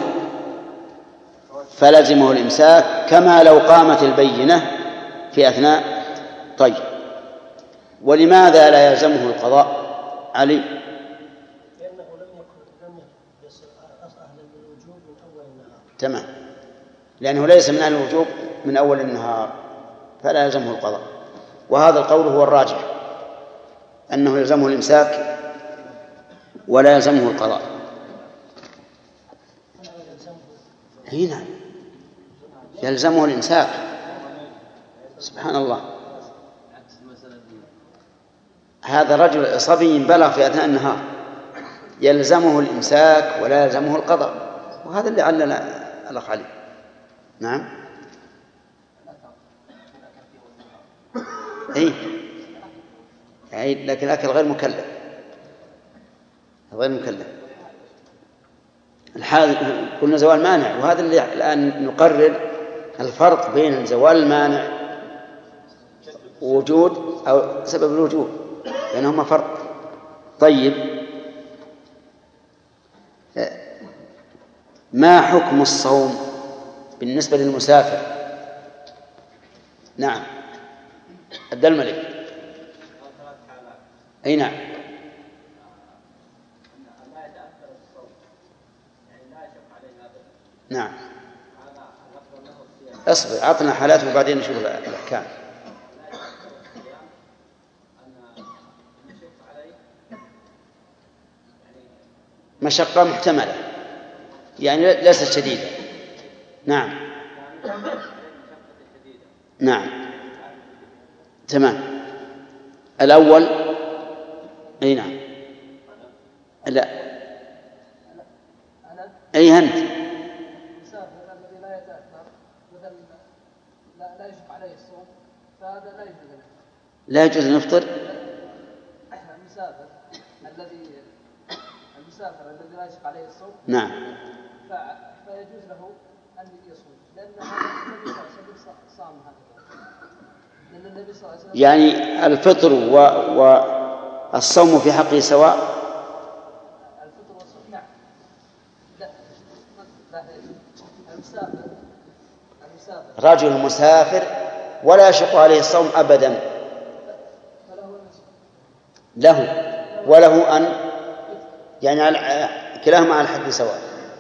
فلزمه الإمساك كما لو قامت البينة في أثناء. طيب، ولماذا لا يلزمه القضاء؟ علي. لأنه لم يصل أهل الوجوب من أول النهار. تمام، لأنه ليس من أهل الوجوب من أول النهار فلا يلزمه القضاء. وهذا القول هو الراجح، أنه يلزمه الإمساك ولا يلزمه القضاء. هنا يلزمه الإمساك. سبحان الله، هذا رجل صبي بلغ في أثناء النهار يلزمه الإمساك ولا يلزمه القضاء، وهذا اللي علّنا الأخ علي. نعم. أي لكن الأكل غير مكلف، غير مكلف. الحال كنا زوال مانع، وهذا اللي الآن نقرر الفرق بين زوال المانع ووجود أو سبب الوجود، بينهما فرق. طيب، ما حكم الصوم بالنسبة للمسافر؟ نعم، عبد الملك. أي نعم. نعم، اصبر، أعطنا حالات وبعدين نشوف الأحكام. مشقة محتملة يعني ليست شديدة. نعم. نعم، تمام. الأول أي نعم. لا، أي أنت المسافر الذي لا يتأثر مثلا لا يشق عليه الصوم فهذا لا يجوز له. لا يجوز أن يفطر. المسافر الذي لا يشق عليه الصوم. نعم. فيجوز له أن يصوم لأن النبي صلى الله عليه وسلم صام هذا. لأن النبي صلى الله عليه وسلم يعني الفطر والصوم في حقه سواء. الفطر والصوم نعم. لا المسافر رجل مسافر ولا يشق عليه الصوم أبدا، له وله أن يعني كلاهما على الحد سواء.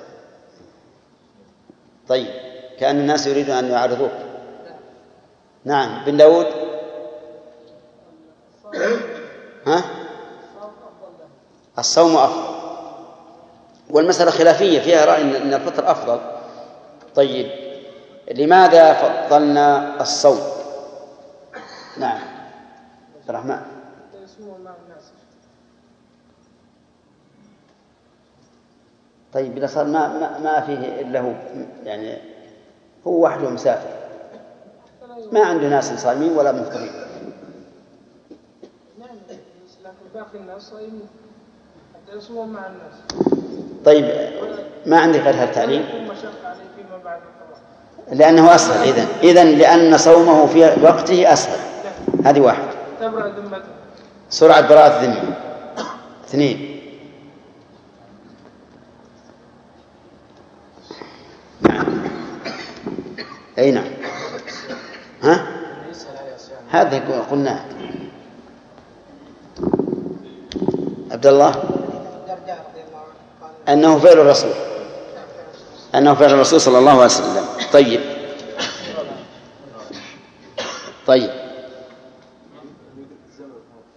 طيب، كأن الناس يريدون أن يعارضوك. نعم، بن داود. ها؟ الصوم أفضل، والمسألة خلافية فيها رأي أن الفطر أفضل. طيب، لماذا فضلنا الصوم؟ نعم عبد الرحمن. طيب، إذا صار ما فيه إلا هو، يعني هو وحده مسافر ما عنده ناس صائمين ولا مفطرين. نعم، لكن باقي الناس صائمين حتى يصومون مع الناس. طيب، ما عندك غير هذا التعليل؟ لأنه أسهل. إذن لأن صومه في وقته أسهل. هذه واحد. تبرأ ذمته. سرعة براءة الذمة. 2. نعم. أي نعم. ها؟ هذا قلناه. عبد الله. أنه فعل الرسول صلى الله عليه وسلم. طيب،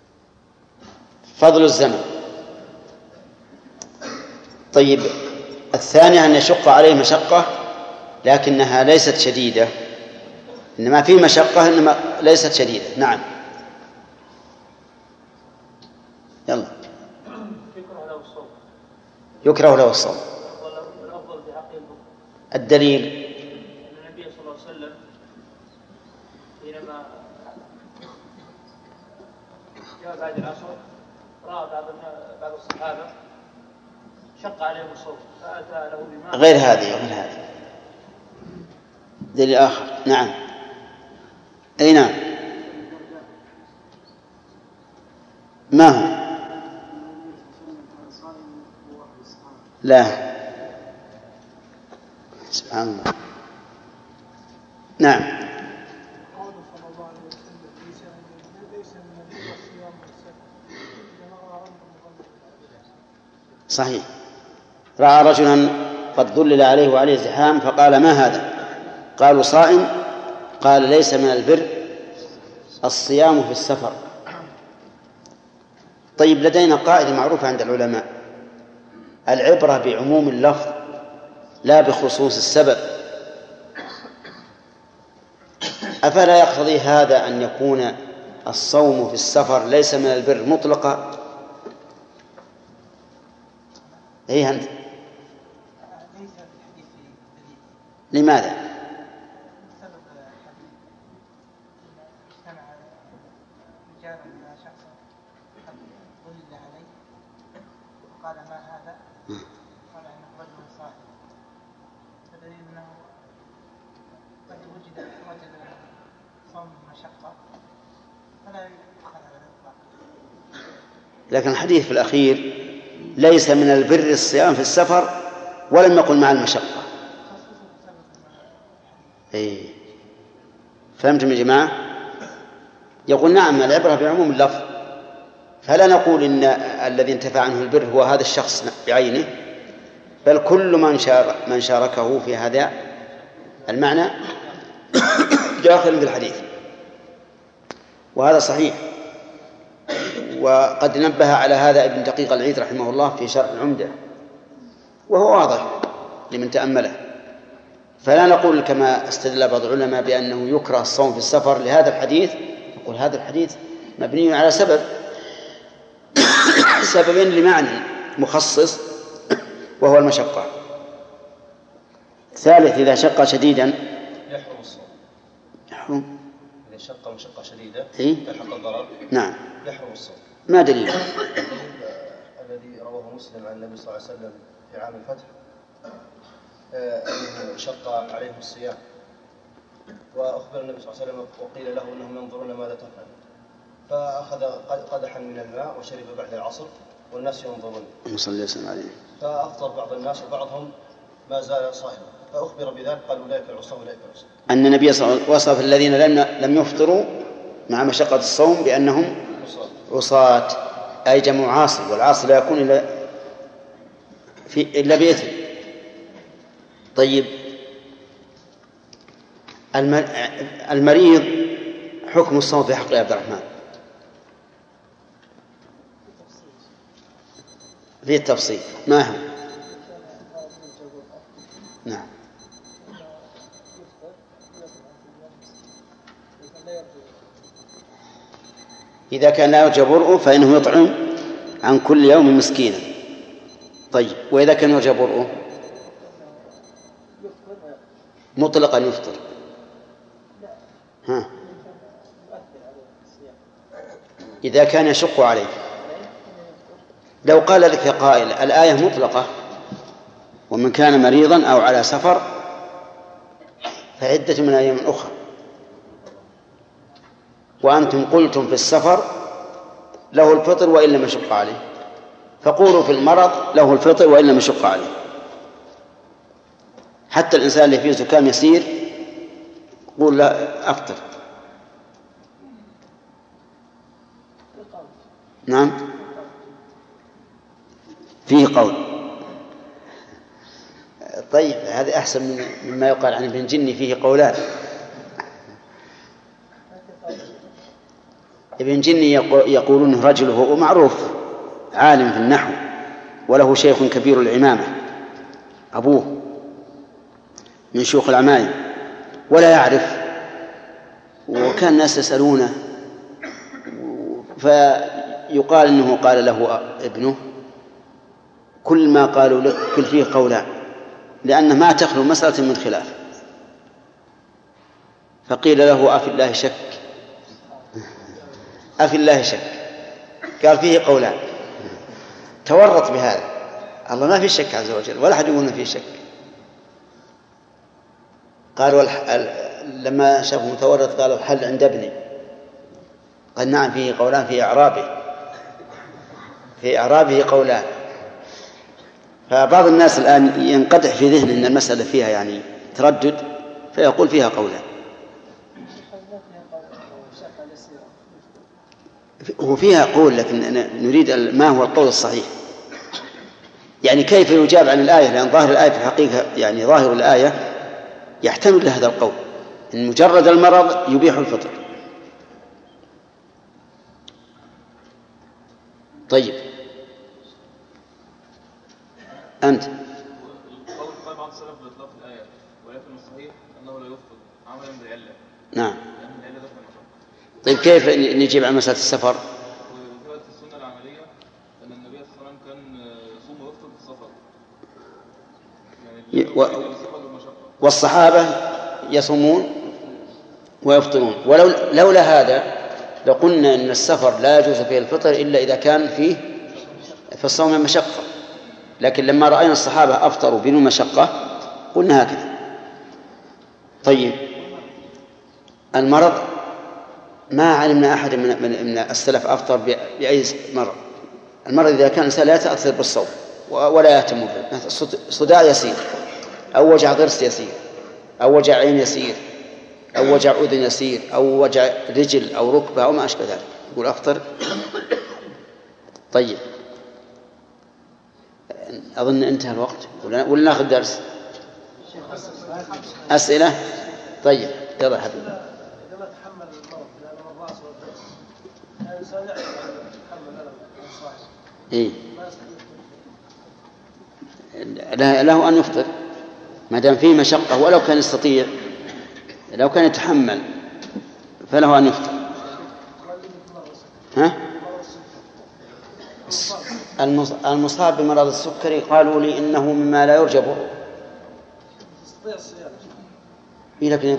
فضل الزمن. طيب، الثانية أن يشق عليه مشقة لكنها ليست شديدة، إنما في مشقة إنما ليست شديدة. نعم. يلا. يكره له الصوم. الدليل النبي صلى الله عليه وسلم حينما جاء بعد العصر رأى بعض الصحابة شق عليهم الصوم فأتى له بماء. غير هذه دليل آخر. نعم. أي نعم. ما هو؟ لا، سبحان الله. نعم. صحيح. رأى رجلا قد ظلل عليه وعليه زحام فقال: ما هذا؟ قالوا: صائم. قال: ليس من البر الصيام في السفر. طيب، لدينا قاعدة معروفة عند العلماء: العبرة بعموم اللفظ لا بخصوص السبب. أفلا يقتضي هذا أن يكون الصوم في السفر ليس من البر مطلقا؟ أي أنت؟ لماذا؟ قال: ما هذا؟ قال: انه رجل صائم. فدليل انه قد وجد صوم مشقه فلا يؤخذ على الاطلاق. لكن الحديث في الأخير ليس من البر الصيام في السفر ولم يقل مع المشقة. إيه. فهمتم يا جماعة؟ يقول: نعم، العبرة بعموم اللفظ، فلا نقول إن الذي انتفع عنه البر هو هذا الشخص بعينه، بل كل من شاركه في هذا المعنى داخل في الحديث. وهذا صحيح. وقد نبه على هذا ابن دقيق العيد رحمه الله في شرح العمدة، وهو واضح لمن تأمله. فلا نقول كما استدل بعض العلماء بأنه يكره الصوم في السفر لهذا الحديث، نقول هذا الحديث مبني على سببين لمعنى مخصص وهو المشقة. ثالث: إذا شق شديدا يحرم الصوم. يحرم إذا شق مشقة شديدة يلحق الضرر. نعم. يحرم الصوم. ما دليل؟ الذي رواه مسلم عن النبي صلى الله عليه وسلم في عام الفتح أنه شق عليهم الصيام، وأخبر النبي صلى الله عليه وسلم وقيل له أنهم ينظرون ماذا تفعل، فأخذ قدحا من الماء وشرب بعد العصر والناس ينظرون. صلى الله عليه. فأفطر بعض الناس وبعضهم ما زال صائما، فأخبر بذلك قال: أولئك العصاة أولئك العصاة. أن النبي صلى الله عليه وسلم وصف الذين لم يفطروا مع مشقة الصوم بأنهم عصاة، أي جمع عاصي، والعاصي لا يكون إلا بإثم. طيب، المريض حكم الصوم في حق عبد الرحمن في التفصيل ما هو؟ نعم. إذا كان لا يرجى برؤه فإنه يطعم عن كل يوم مسكينا. طيب، وإذا كان يرجى برؤه مطلقا يفطر. إذا كان يشق عليه. لو قال لك قائل: الآية مطلقة، ومن كان مريضا أو على سفر فعدة من أيام أخرى، وأنتم قلتم في السفر له الفطر وإن لم يشق عليه، فقولوا في المرض له الفطر وإن لم يشق عليه. حتى الإنسان اللي فيه زكام يسير قول: لا أفطر. نعم، فيه قول. طيب، هذا أحسن مما يقال عن ابن جني فيه قولان. ابن جني يقولون رجل هو معروف عالم في النحو وله شيخ كبير العمامة أبوه من شيوخ العمايم ولا يعرف، وكان الناس يسألونه، فيقال إنه قال له ابنه كل ما قالوا لك كل فيه قولان، لأن ما تخلو مسألة من خلاف. فقيل له أفي الله شك؟ أفي الله شك؟ قال فيه قولان. تورط بهذا، الله ما في شك عز وجل ولا أحد يقول فيه شك. قالوا لما شافوا متورط قالوا الحل عند ابني. قال نعم فيه قولان في إعرابه قولان. فبعض الناس الآن ينقدح في ذهن أن المسألة فيها يعني تردد فيقول فيها قولان. وفيها قول، لكن نريد ما هو القول الصحيح، يعني كيف يجاب عن الآية، لأن ظاهر الآية في الحقيقة يعني ظاهر الآية يحتمل لهذا القول إن مجرد المرض يبيح الفطر. طيب أنت قول بعض السلف بإطلاق الآية، ولكن الصحيح أنه لا يفطر عملا بالعلة. نعم. لأن العلة دفع المشقة. طيب كيف نجيب عن مسألة السفر؟ وثبت السنة العملية أن النبي صلى الله عليه وسلم كان يصوم ويفطر في السفر. يعني والصحابة يصومون ويفطرون. ولولا هذا لقلنا إن السفر لا يجوز فيه الفطر إلا إذا كان فيه في الصوم مشقة، لكن لما رأينا الصحابة أفطروا بدون مشقة قلنا هكذا. طيب المرض ما علمنا أحد من السلف أفطر بأي مرض. المرض إذا كان إنسان لا يتأثر بالصوم ولا يهتم به، صداع يسير أو وجع ضرس يسير أو وجع عين يسير أو وجع أذن يسير أو وجع رجل أو ركبة أو ما أشبه ذلك، يقول أفطر. طيب أظن انتهى الوقت ولا ناخذ درس أسئلة؟ طيب يلا حبيبي. لما تحمل المرض لأنه الرأس والدرس الإنسان يعرف أن يتحمل ألم إيه؟ له أن يفطر ما دام فيه مشقة، ولو كان يستطيع، لو كان يتحمل فله أن يفطر. ها؟ المصاب بمرض السكري قالوا لي إنه مما لا يرجى بره، لكن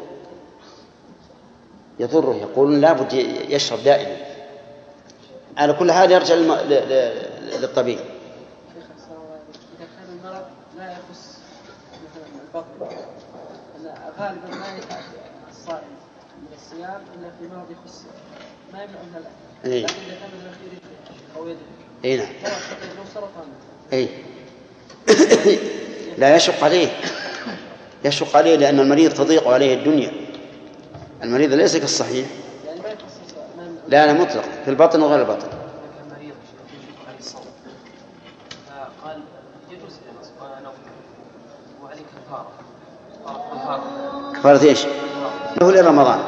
يضره، يقولون لا بد يشرب دائما. على كل حال يرجع للطبيب. إذا كان المرض لا يخص مثلا البطن، غالبا ما يتعب الصائم من الصيام إلا في مرض يخص ما يمنع من الأكل. لكن إذا كان مناخيره أو يده اي نعم لو سرطان اي لا يشق عليه لأن المريض تضيق عليه الدنيا. المريض ليس كالصحيح، يعني ما يخصص لا مطلق في البطن وغير البطن. المريض يشق عليه الصوم فقال يجوز أنا وعليه كفارة ايش؟ له لرمضان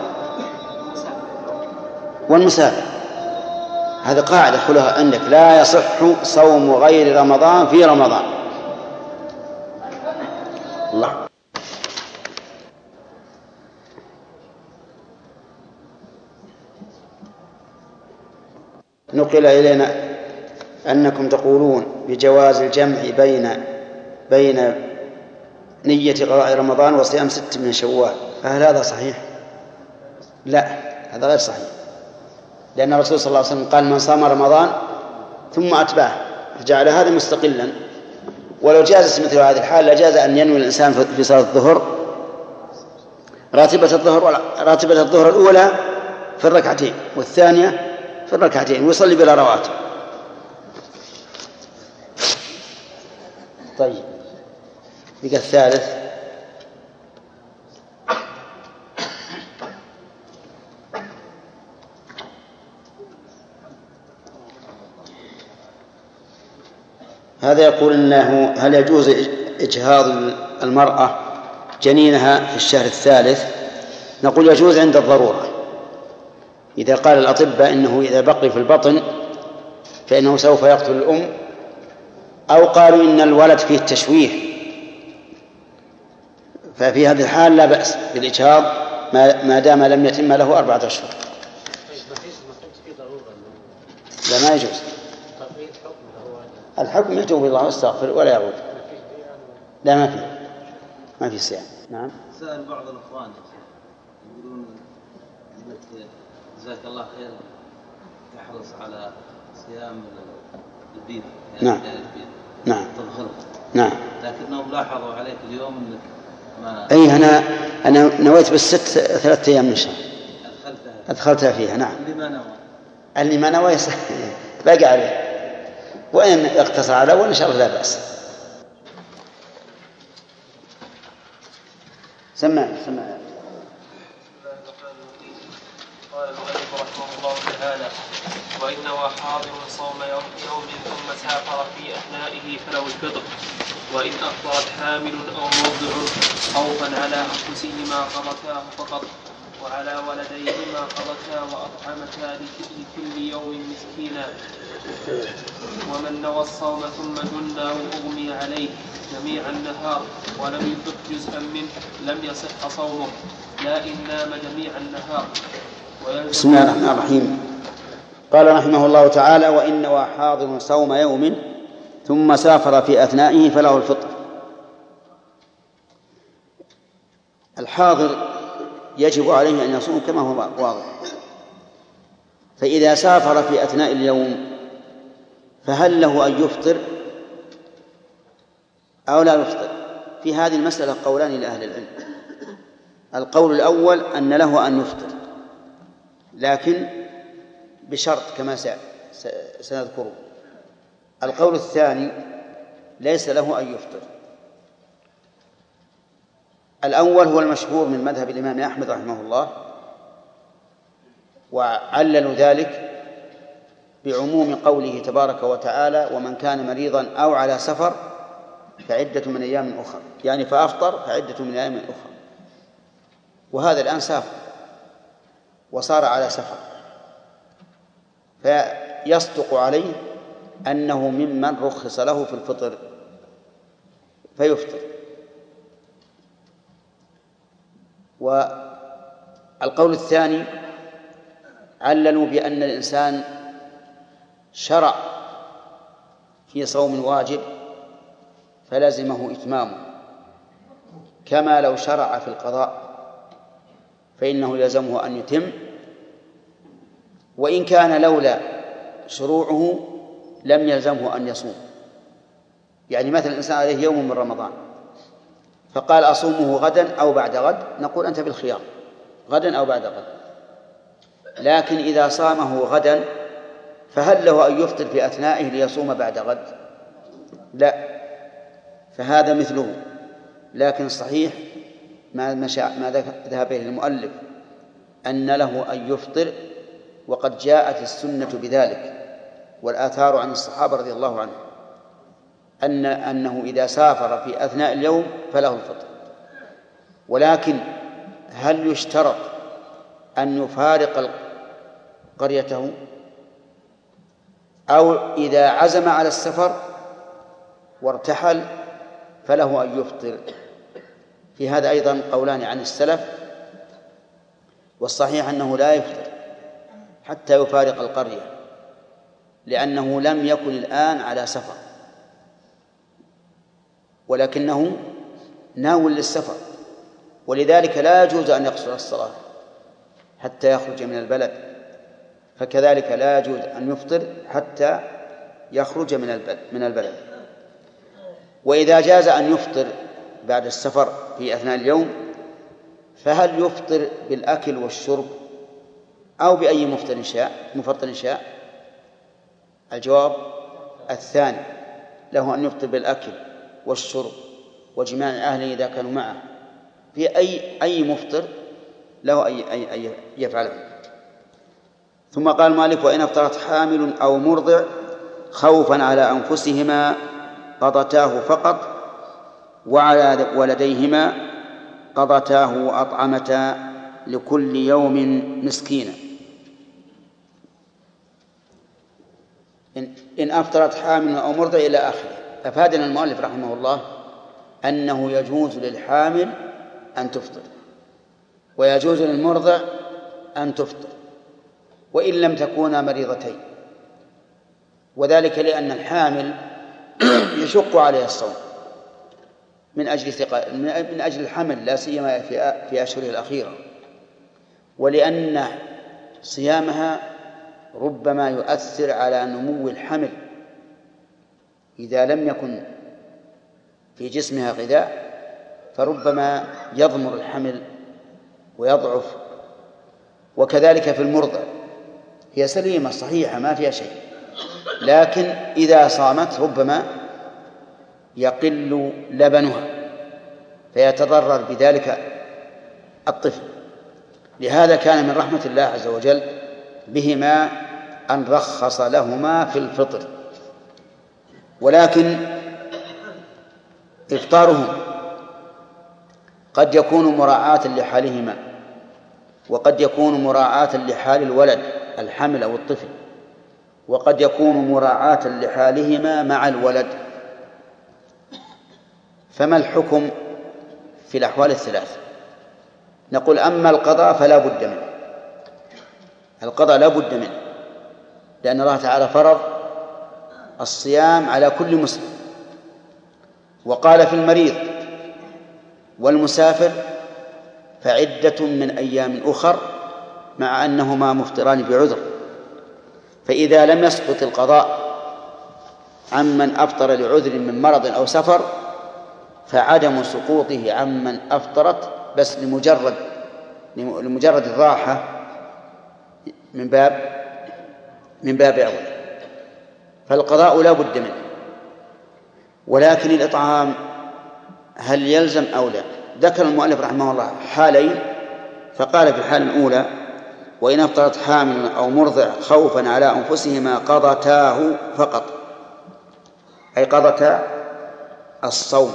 والمسافر. هذه قاعدة خلها عندك، لا يصح صوم غير رمضان في رمضان. الله. نقل إلينا أنكم تقولون بجواز الجمع بين نية قضاء رمضان وصيام 6 من شوال، فهل هذا صحيح؟ لا، هذا غير صحيح، لأن الرسول صلى الله عليه وسلم قال من صام رمضان ثم أتبعه، فجعل هذا مستقلا. ولو جازت مثل هذه الحال لجاز أن ينوي الإنسان في صلاة الظهر راتبة الظهر الأولى في الركعتين والثانية في الركعتين ويصلي بلا رواتب. طيب بقى الثالث. هذا يقول إنه هل يجوز إجهاض المرأة جنينها في الشهر الثالث؟ نقول يجوز عند الضرورة. إذا قال الأطباء إنه إذا بقي في البطن فإنه سوف يقتل الأم، أو قالوا إن الولد فيه تشويه ففي هذه الحال لا بأس بالإجهاض ما دام لم يتم له 4 أشهر. لا ما يجوز. الحكم يتوب الله واستغفر ولا يعود. لا ما في صيام. نعم. سأل بعض الأخوان يقولون جزاك الله خير تحرص على صيام البيض يعني نعم. نعم. تظهر. نعم. لكنهم لاحظوا عليك اليوم انك ما أي أنا نويت بالست 3 أيام من شهر أدخلتها فيها. نعم. اللي ما نوى باقي عليه، وإن يقتصر على أول إن شاء الله لا بأس. سمع. قال المؤلف رحمه الله تعالى: وإن حاضر صوم يوم ثم سافر في أثنائه فله الفطر، وإن أفطرت حامل أو مرضع خوفا على أنفسهما قضتا فقط، وعلى ولديهما قضتا وأطعمتا لكل يوم مسكينا. ومن نوى الصوم ثم جن أو أغمي عليه جميع النهار ولم يفطر جزءا منه لم يصح صومه، لا إن نام جميع النهار. بسم الله الرحمن الرحيم. قال رحمه الله تعالى: وإن حاضر صوم يوم ثم سافر في أثنائه فله الفطر. الحاضر يجب عليه أن يصوم كما هو واضح، فإذا سافر في أثناء اليوم فهل له أن يفطر أو لا يفطر؟ في هذه المسألة قولان لأهل العلم. القول الأول أن له أن يفطر، لكن بشرط كما سنذكره. القول الثاني ليس له أن يفطر. الأول هو المشهور من مذهب الإمام أحمد رحمه الله، وعللوا ذلك بعموم قوله تبارك وتعالى: ومن كان مريضا أو على سفر فعدة من أيام أخرى، يعني فأفطر فعدة من أيام أخرى. وهذا الآن سافر وصار على سفر، فيصدق عليه أنه ممن رخص له في الفطر فيفطر. والقول الثاني عللوا بأن الإنسان شرع في صوم واجب فلزمه إتمامه، كما لو شرع في القضاء فإنه يلزمه أن يتم، وإن كان لولا شروعه لم يلزمه أن يصوم. يعني مثلا الإنسان عليه يوم من رمضان فقال: أصومه غدا أو بعد غد، نقول أنت بالخيار، غدا أو بعد غد. لكن إذا صامه غدا فهل له أن يفطر في أثنائه ليصوم بعد غد؟ لا، فهذا مثله. لكن الصحيح ما ذهب إليه المؤلف أن له أن يفطر، وقد جاءت السنة بذلك والآثار عن الصحابة رضي الله عنهم أنه إذا سافر في أثناء اليوم فله الفطر. ولكن هل يشترط أن يفارق قريته، أو إذا عزم على السفر وارتحل فله أن يفطر؟ في هذا أيضا قولان عن السلف، والصحيح أنه لا يفطر حتى يفارق القرية، لأنه لم يكن الآن على سفر، ولكنه ناو للسفر، ولذلك لا يجوز أن يقصر الصلاة حتى يخرج من البلد، فكذلك لا يجوز أن يفطر حتى يخرج من البلد. وإذا جاز أن يفطر بعد السفر في أثناء اليوم فهل يفطر بالأكل والشرب أو بأي مفطر شاء؟ الجواب الثاني، له أن يفطر بالأكل والشرب وجماع أهله إذا كانوا معه، في أي مفطر له أن يفعله. ثم قال مالك: وإن أفطرت حامل أو مرضع خوفا على أنفسهما قضتاه فقط، وعلى ولديهما قضتاه وأطعمتا لكل يوم مسكينا. إن أفطرت حامل أو مرضع إلى آخره. أفادنا المؤلف رحمه الله أنه يجوز للحامل أن تفطر، ويجوز للمرضع أن تفطر وإن لم تكونا مريضتين، وذلك لأن الحامل يشق عليها الصوم من أجل الحمل، لا سيما في أشهره الأخيرة، ولأن صيامها ربما يؤثر على نمو الحمل إذا لم يكن في جسمها غذاء، فربما يضمر الحمل ويضعف. وكذلك في المرضع، هي سليمة صحيحة ما فيها شيء، لكن إذا صامت ربما يقل لبنها فيتضرر بذلك الطفل. لهذا كان من رحمة الله عز وجل بهما أن رخص لهما في الفطر، ولكن إفطارهم قد يكون مراعاة لحالهما، وقد يكون مراعاة لحال الولد الحمل أو الطفل، وقد يكون مراعاة لحالهما مع الولد. فما الحكم في الأحوال الثلاث؟ نقول أما القضاء فلا بد منه، القضاء لا بد منه، لأن الله تعالى فرض الصيام على كل مسلم، وقال في المريض والمسافر فعدة من أيام أخر، مع أنهما مفطران بعذر. فإذا لم يسقط القضاء عمن أفطر لعذر من مرض أو سفر، فعدم سقوطه عمن أفطرت بس لمجرد الراحة من باب أول، فالقضاء لا بد منه. ولكن الإطعام هل يلزم أو لا؟ ذكر المؤلف رحمه الله حالين، فقال في الحالة الأولى: وإن أفطرت حامل أو مرضع خوفا على أنفسهما قضتاه فقط، أي قضتا الصوم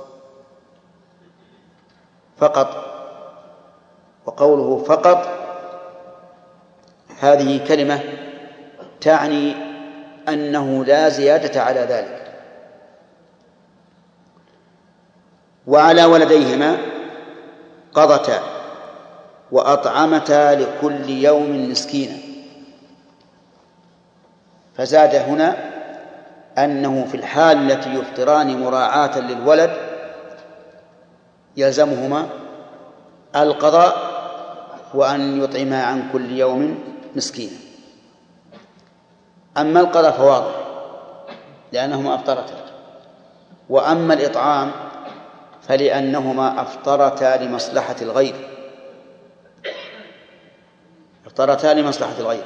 فقط. وقوله فقط هذه كلمة تعني أنه لا زيادة على ذلك. وعلى ولديهما قضتا وأطعمتا لكل يوم مسكينا، فزاد هنا أنه في الحال التي يفطران مراعاة للولد يلزمهما القضاء وأن يطعما عن كل يوم مسكينا. أما القضاء فواضح لأنهما أفطرتا، وأما الإطعام فلأنهما أفطرتا لمصلحة الغير، أفطرتا لمصلحة الغير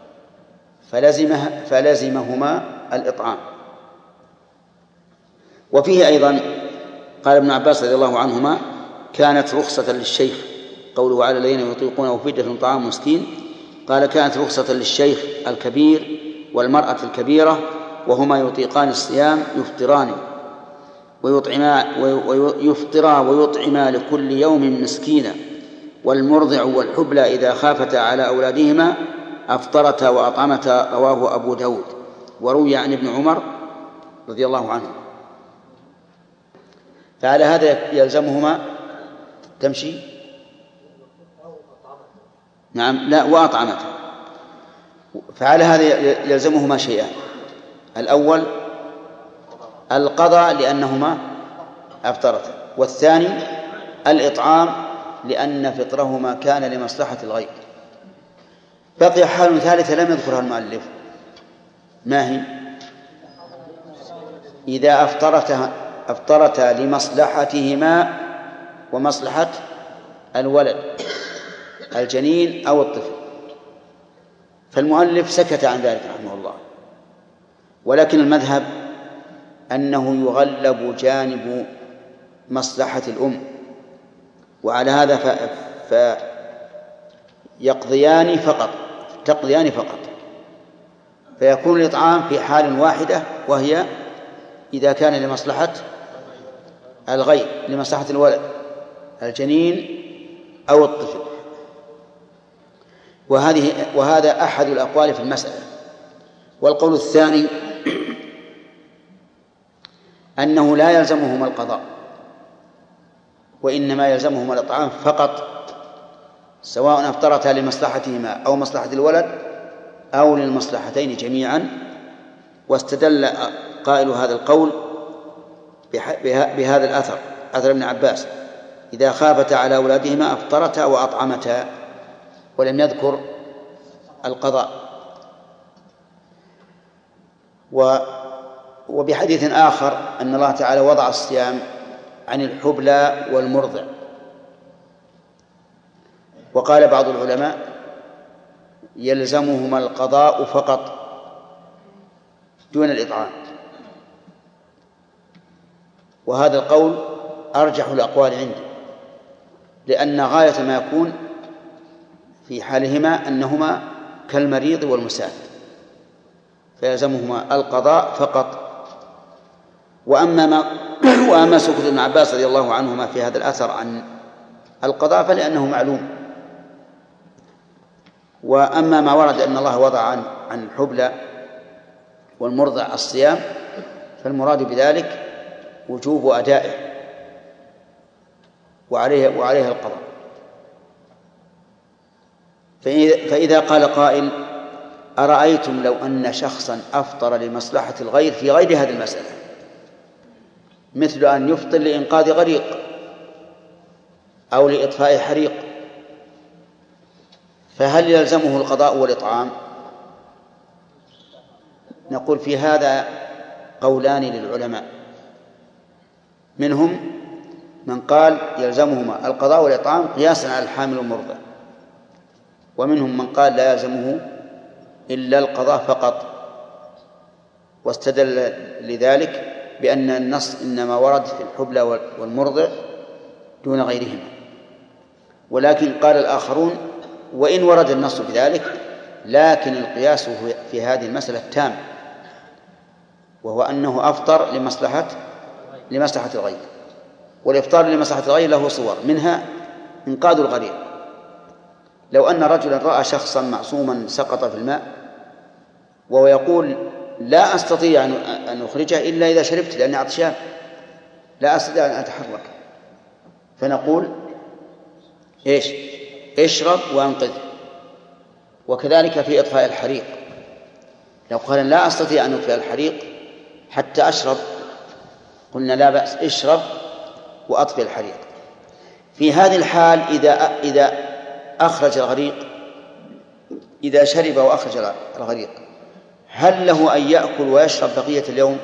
فلزمهما الإطعام. وفيه أيضا قال ابن عباس رضي الله عنهما: كانت رخصة للشيخ، قوله على الذين يطيقونه فدية طعام مسكين، قال كانت رخصة للشيخ الكبير والمرأة الكبيرة وهما يطيقان الصيام يفطران ويطعما لكل يوم مسكينا، والمرضع والحبلى إذا خافتا على أولادهما أفطرتا وأطعمتا. رواه أبو داود. وروي عن ابن عمر رضي الله عنه. فعلى هذا يلزمهما تمشي نعم لا وأطعمتا. فعلى هذا يلزمهما شيئان: الأول القضاء لأنهما أفطرتا، والثاني الإطعام لأن فطرهما كان لمصلحة الغير. بقي حال ثالثة لم يذكرها المؤلف، ما هي؟ إذا أفطرتا لمصلحتهما ومصلحة الولد الجنين أو الطفل، فالمؤلف سكت عن ذلك رحمه الله. ولكن المذهب أنه يغلب جانب مصلحة الأم، وعلى هذا تقضيان فقط، فيكون الإطعام في حال واحدة، وهي إذا كان لمصلحة الغير، لمصلحة الولد الجنين أو الطفل. وهذا أحد الأقوال في المسألة. والقول الثاني أنه لا يلزمهما القضاء، وإنما يلزمهما الإطعام فقط، سواء أفطرتا لمصلحتهما أو مصلحة الولد أو للمصلحتين جميعا. واستدل قائل هذا القول بهذا الأثر، أثر ابن عباس: إذا خافتا على أولادهما أفطرتا وأطعمتا، ولم يذكر القضاء. وبحديث آخر أن الله تعالى وضع الصيام عن الحبلى والمرضع. وقال بعض العلماء: يلزمهما القضاء فقط دون الإطعام. وهذا القول أرجح الأقوال عندي، لأن غاية ما يكون في حالهما أنهما كالمريض والمسافر، فيلزمهما القضاء فقط. وأما سكوت ابن عباس رضي الله عنهما في هذا الأثر عن القضاء فلأنه معلوم. وأما ما ورد أن الله وضع عن الحبلى والمرضع الصيام فالمراد بذلك وجوب أدائه وعليه القضاء. فإذا قال قائل: أرأيتم لو أن شخصا أفطر لمصلحة الغير في غير هذه المسألة، مثل أن يفطر لإنقاذ غريق أو لإطفاء حريق، فهل يلزمه القضاء والإطعام؟ نقول في هذا قولان للعلماء، منهم من قال يلزمهما القضاء والإطعام قياسا على الحامل والمرضع، ومنهم من قال لا يلزمه إلا القضاء فقط، واستدل لذلك بأن النص إنما ورد في الحبلى والمرضع دون غيرهما. ولكن قال الآخرون: وإن ورد النص بذلك لكن القياس في هذه المسألة تام، وهو أنه أفطر لمصلحة الغير، والإفطار لمصلحة الغير له صور، منها إنقاذ الغريق. لو أن رجلا رأى شخصا معصوما سقط في الماء وهو يقول: لا أستطيع أن أخرجه إلا إذا شربت لأني عطشان، لا أستطيع أن أتحرك، فنقول: اشرب وأنقذه. وكذلك في إطفاء الحريق، لو قال: لا أستطيع أن أطفئ الحريق حتى أشرب، قلنا: لا بأس، اشرب وأطفئ الحريق. في هذه الحال إذا أخرج الغريق، إذا شرب وأخرج الغريق، هل له أن يأكل ويشرب بقية اليوم؟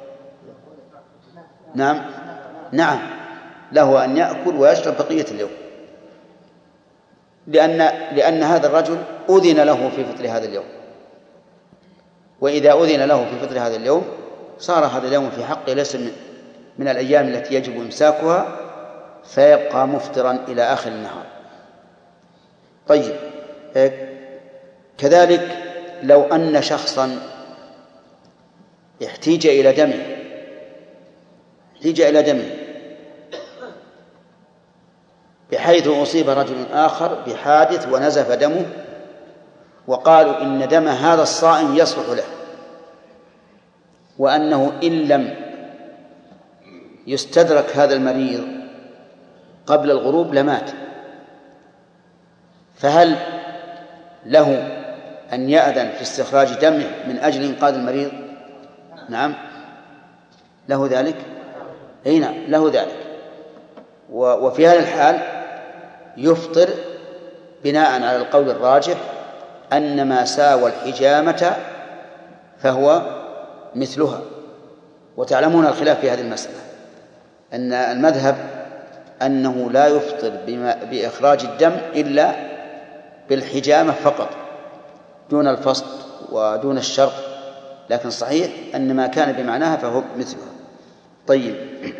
نعم، له أن يأكل ويشرب بقية اليوم، لأن هذا الرجل أذن له في فطر هذا اليوم، وإذا أذن له في فطر هذا اليوم صار هذا اليوم في حقه ليس من الأيام التي يجب إمساكها، فيبقى مفطرا إلى آخر النهار. طيب، كذلك لو أن شخصا احتيج إلى دمه بحيث أصيب رجل آخر بحادث ونزف دمه، وقالوا إن دم هذا الصائم يصلح له، وأنه إن لم يستدرك هذا المريض قبل الغروب لمات، فهل له أن يأذن في استخراج دمه من أجل إنقاذ المريض؟ نعم، له ذلك. نعم، له ذلك. وفي هذا الحال يفطر بناء على القول الراجح أن ما ساوى الحجامة فهو مثلها. وتعلمون الخلاف في هذه المسألة، أن المذهب أنه لا يفطر بإخراج الدم إلا بالحجامة فقط دون الفصل ودون الشرط، لكن صحيح أن ما كان بمعناها فهو مثلها. طيب،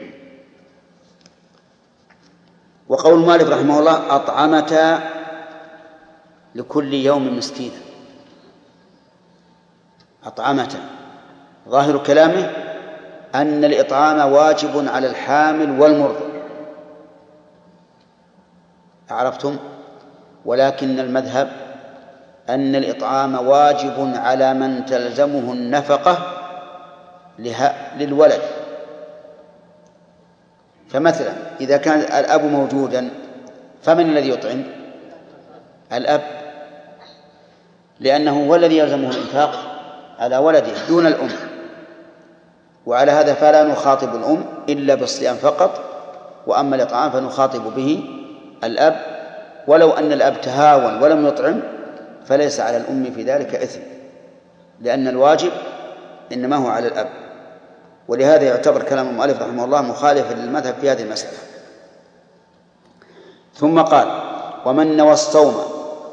وقول مالك رحمه الله: أطعمتا لكل يوم مسكينا. أطعمتا، ظاهر كلامه أن الإطعام واجب على الحامل والمرضع، عرفتم؟ ولكن المذهب أن الإطعام واجب على من تلزمه النفقة للولد، فمثلا إذا كان الأب موجودا فمن الذي يطعم؟ الأب، لأنه هو الذي يلزمه الإنفاق على ولده دون الأم. وعلى هذا فلا نخاطب الأم إلا بالصيام فقط، وأما الإطعام فنخاطب به الأب، ولو أن الأب تهاون ولم يطعم فليس على الأم في ذلك إثم، لأن الواجب إنما هو على الأب. ولهذا يعتبر كلام المؤلف رحمه الله مخالفا للمذهب في هذه المسألة. ثم قال: ومن نوى الصوم.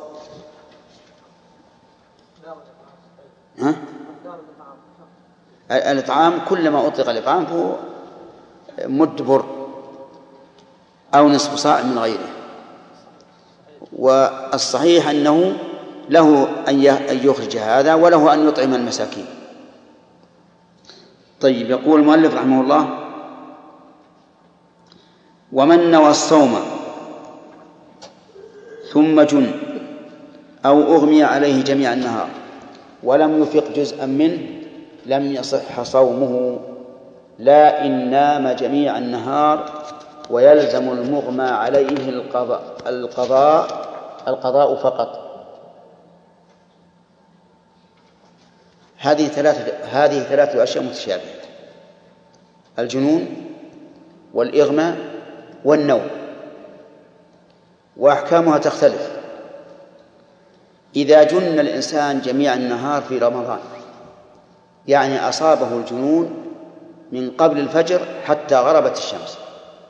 الإطعام كلما أطلق الإطعام هو مد بر أو نصف صاع من غيره. والصحيح أنه له أن يخرج هذا وله أن يطعم المساكين. طيب، يقول المؤلف رحمه الله: ومن نوى الصوم ثم جن أو أغمي عليه جميع النهار ولم يفق جزءا منه لم يصح صومه، لا إن نام جميع النهار ويلزم المغمى عليه القضاء فقط. هذه ثلاثة أشياء متشابهة: الجنون والإغماء والنوم، وأحكامها تختلف. إذا جن الإنسان جميع النهار في رمضان، يعني أصابه الجنون من قبل الفجر حتى غربت الشمس،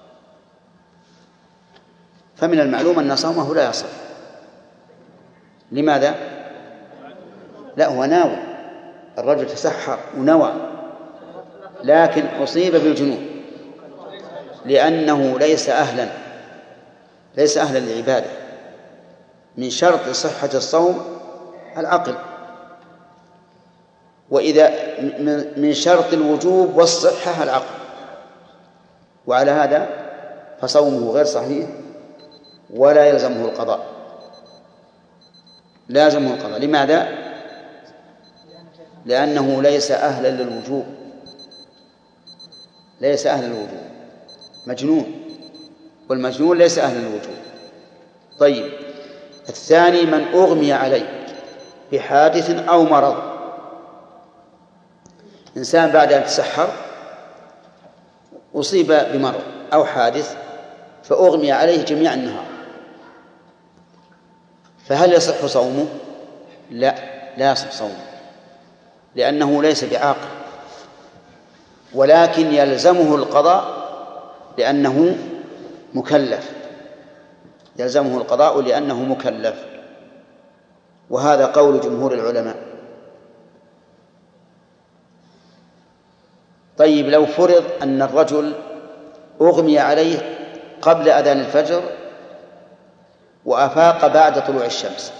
فمن المعلوم أن صومه لا يصح. لماذا؟ لا، هو ناوي، الرجل تسحر ونوى، لكن أصيب بالجنون لأنه ليس أهلا للعبادة. من شرط صحة الصوم العقل، وإذا من شرط الوجوب والصحة العقل، وعلى هذا فصومه غير صحيح ولا يلزمه القضاء. لازمه القضاء. لماذا؟ لأنه ليس أهلا للوجوب، ليس أهلا للوجوب، مجنون، والمجنون ليس أهلا للوجوب. طيب، الثاني من أغمي عليه بحادث أو مرض. إنسان بعد أن تسحر أصيب بمرض أو حادث فأغمي عليه جميع النهار، فهل يصح صومه؟ لا يصح صومه، لأنه ليس بعاقل، ولكن يلزمه القضاء لأنه مكلف، يلزمه القضاء لأنه مكلف، وهذا قول جمهور العلماء. طيب، لو فرض أن الرجل أغمي عليه قبل أذان الفجر وأفاق بعد طلوع الشمس،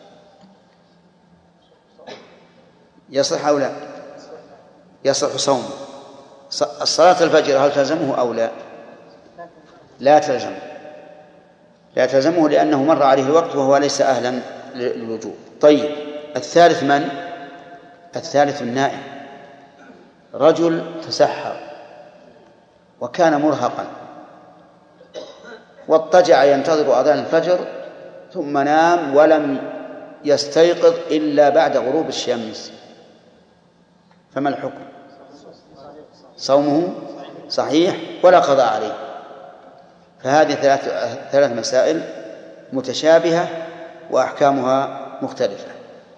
يصح أو لا؟ يصح صومه. الصلاة الفجر هل تلزمه أو لا؟ لا تلزمه لأنه مر عليه الوقت وهو ليس أهلا للوجوب. طيب، الثالث من؟ الثالث النائم. رجل تسحر وكان مرهقا واضطجع ينتظر أذان الفجر ثم نام ولم يستيقظ إلا بعد غروب الشمس، فما الحكم؟ صومه صحيح ولا قضاء عليه. فهذه ثلاث مسائل متشابهة وأحكامها مختلفة.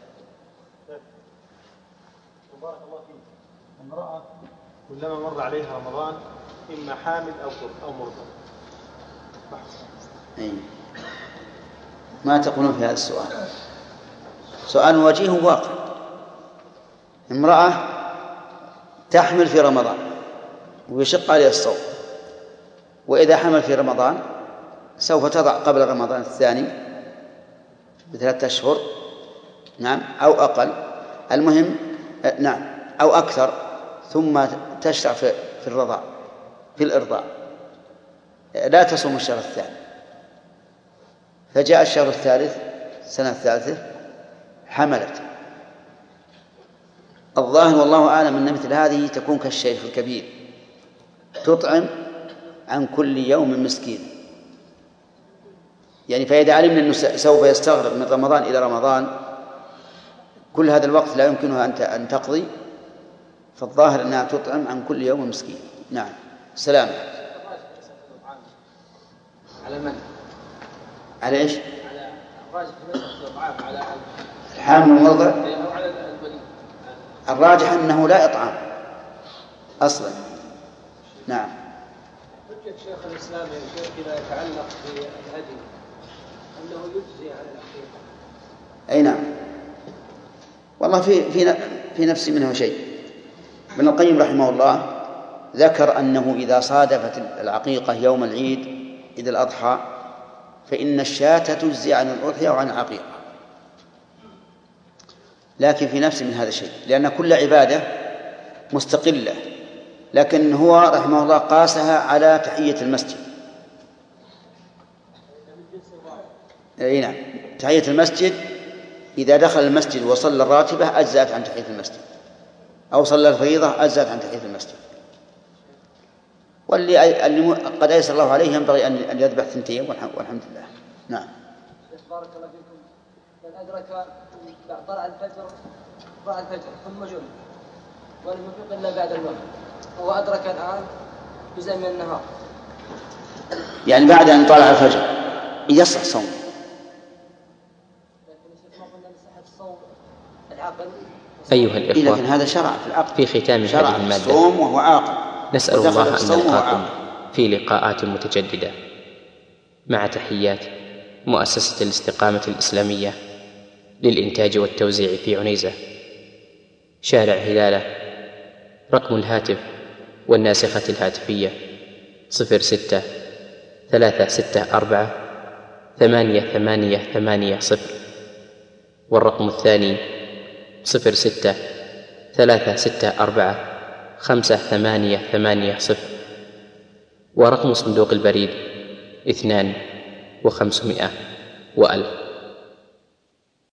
بارك الله فيك. امرأة كلما مر عليها رمضان إما حامل أو مرضى. ما تقولون في هذا السؤال؟ سؤال وجيه واقع. امرأة تحمل في رمضان ويشق عليها الصوم، وإذا حمل في رمضان سوف تضع قبل رمضان الثاني ب3 أشهر، نعم، أو أقل، المهم نعم، أو أكثر، ثم تشرع في الإرضاع، لا تصوم الشهر الثاني. فجاء الشهر الثالث، السنة الثالثة، حملت. الظاهر والله أعلم أن مثل هذه تكون كالشيخ الكبير، تطعم عن كل يوم مسكين. يعني فإذا علمنا أنه سوف يستغرق من رمضان إلى رمضان كل هذا الوقت لا يمكنها أن تقضي، فالظاهر أنها تطعم عن كل يوم مسكين. نعم. سلام. على من؟ على إيش؟ على الراجح في مسألة الإطعام على الحامل والمرضع. أو على الولي. الراجح أنه لا إطعام أصلا. نعم. حجة شيخ الإسلام يا شيخ إذا يتعلق بالهدي أنه يجزي على الحقيقة. أي نعم. والله في نفسي منه شيء. ابن القيم رحمه الله ذكر أنه إذا صادفت العقيقة يوم العيد عيد الأضحى فإن الشاة تجزي عن الأضحية وعن العقيقة، لكن في نفسي من هذا الشيء لأن كل عبادة مستقلة، لكن هو رحمه الله قاسها على تحية المسجد. أي نعم. تحية المسجد إذا دخل المسجد وصلى الراتبة أجزأت عن تحية المسجد، أو صلى الفريضة أجزأت عن تحية المسجد. واللي قد أيسر الله عليه ينبغي أن يذبح 2 والحمد لله. نعم. بارك الله فيكم. من أدرك طلع الفجر ثم جن ولم يفيق إلا بعد المغرب وهو أدرك الآن جزء من النهار، يعني بعد أن طلع الفجر يصح صوم. أيها الإخوة، لكن هذا شرع في العقد. في ختام هذه المادة الصوم وهو عاقل. نسأل الله أن نلقاكم في لقاءات متجددة مع تحيات مؤسسة الاستقامة الإسلامية للإنتاج والتوزيع في عنيزة، شارع هلالة. رقم الهاتف والناسخة الهاتفية 06-364-8880، والرقم الثاني 06-364-5880، ورقم صندوق البريد 2500 و1000.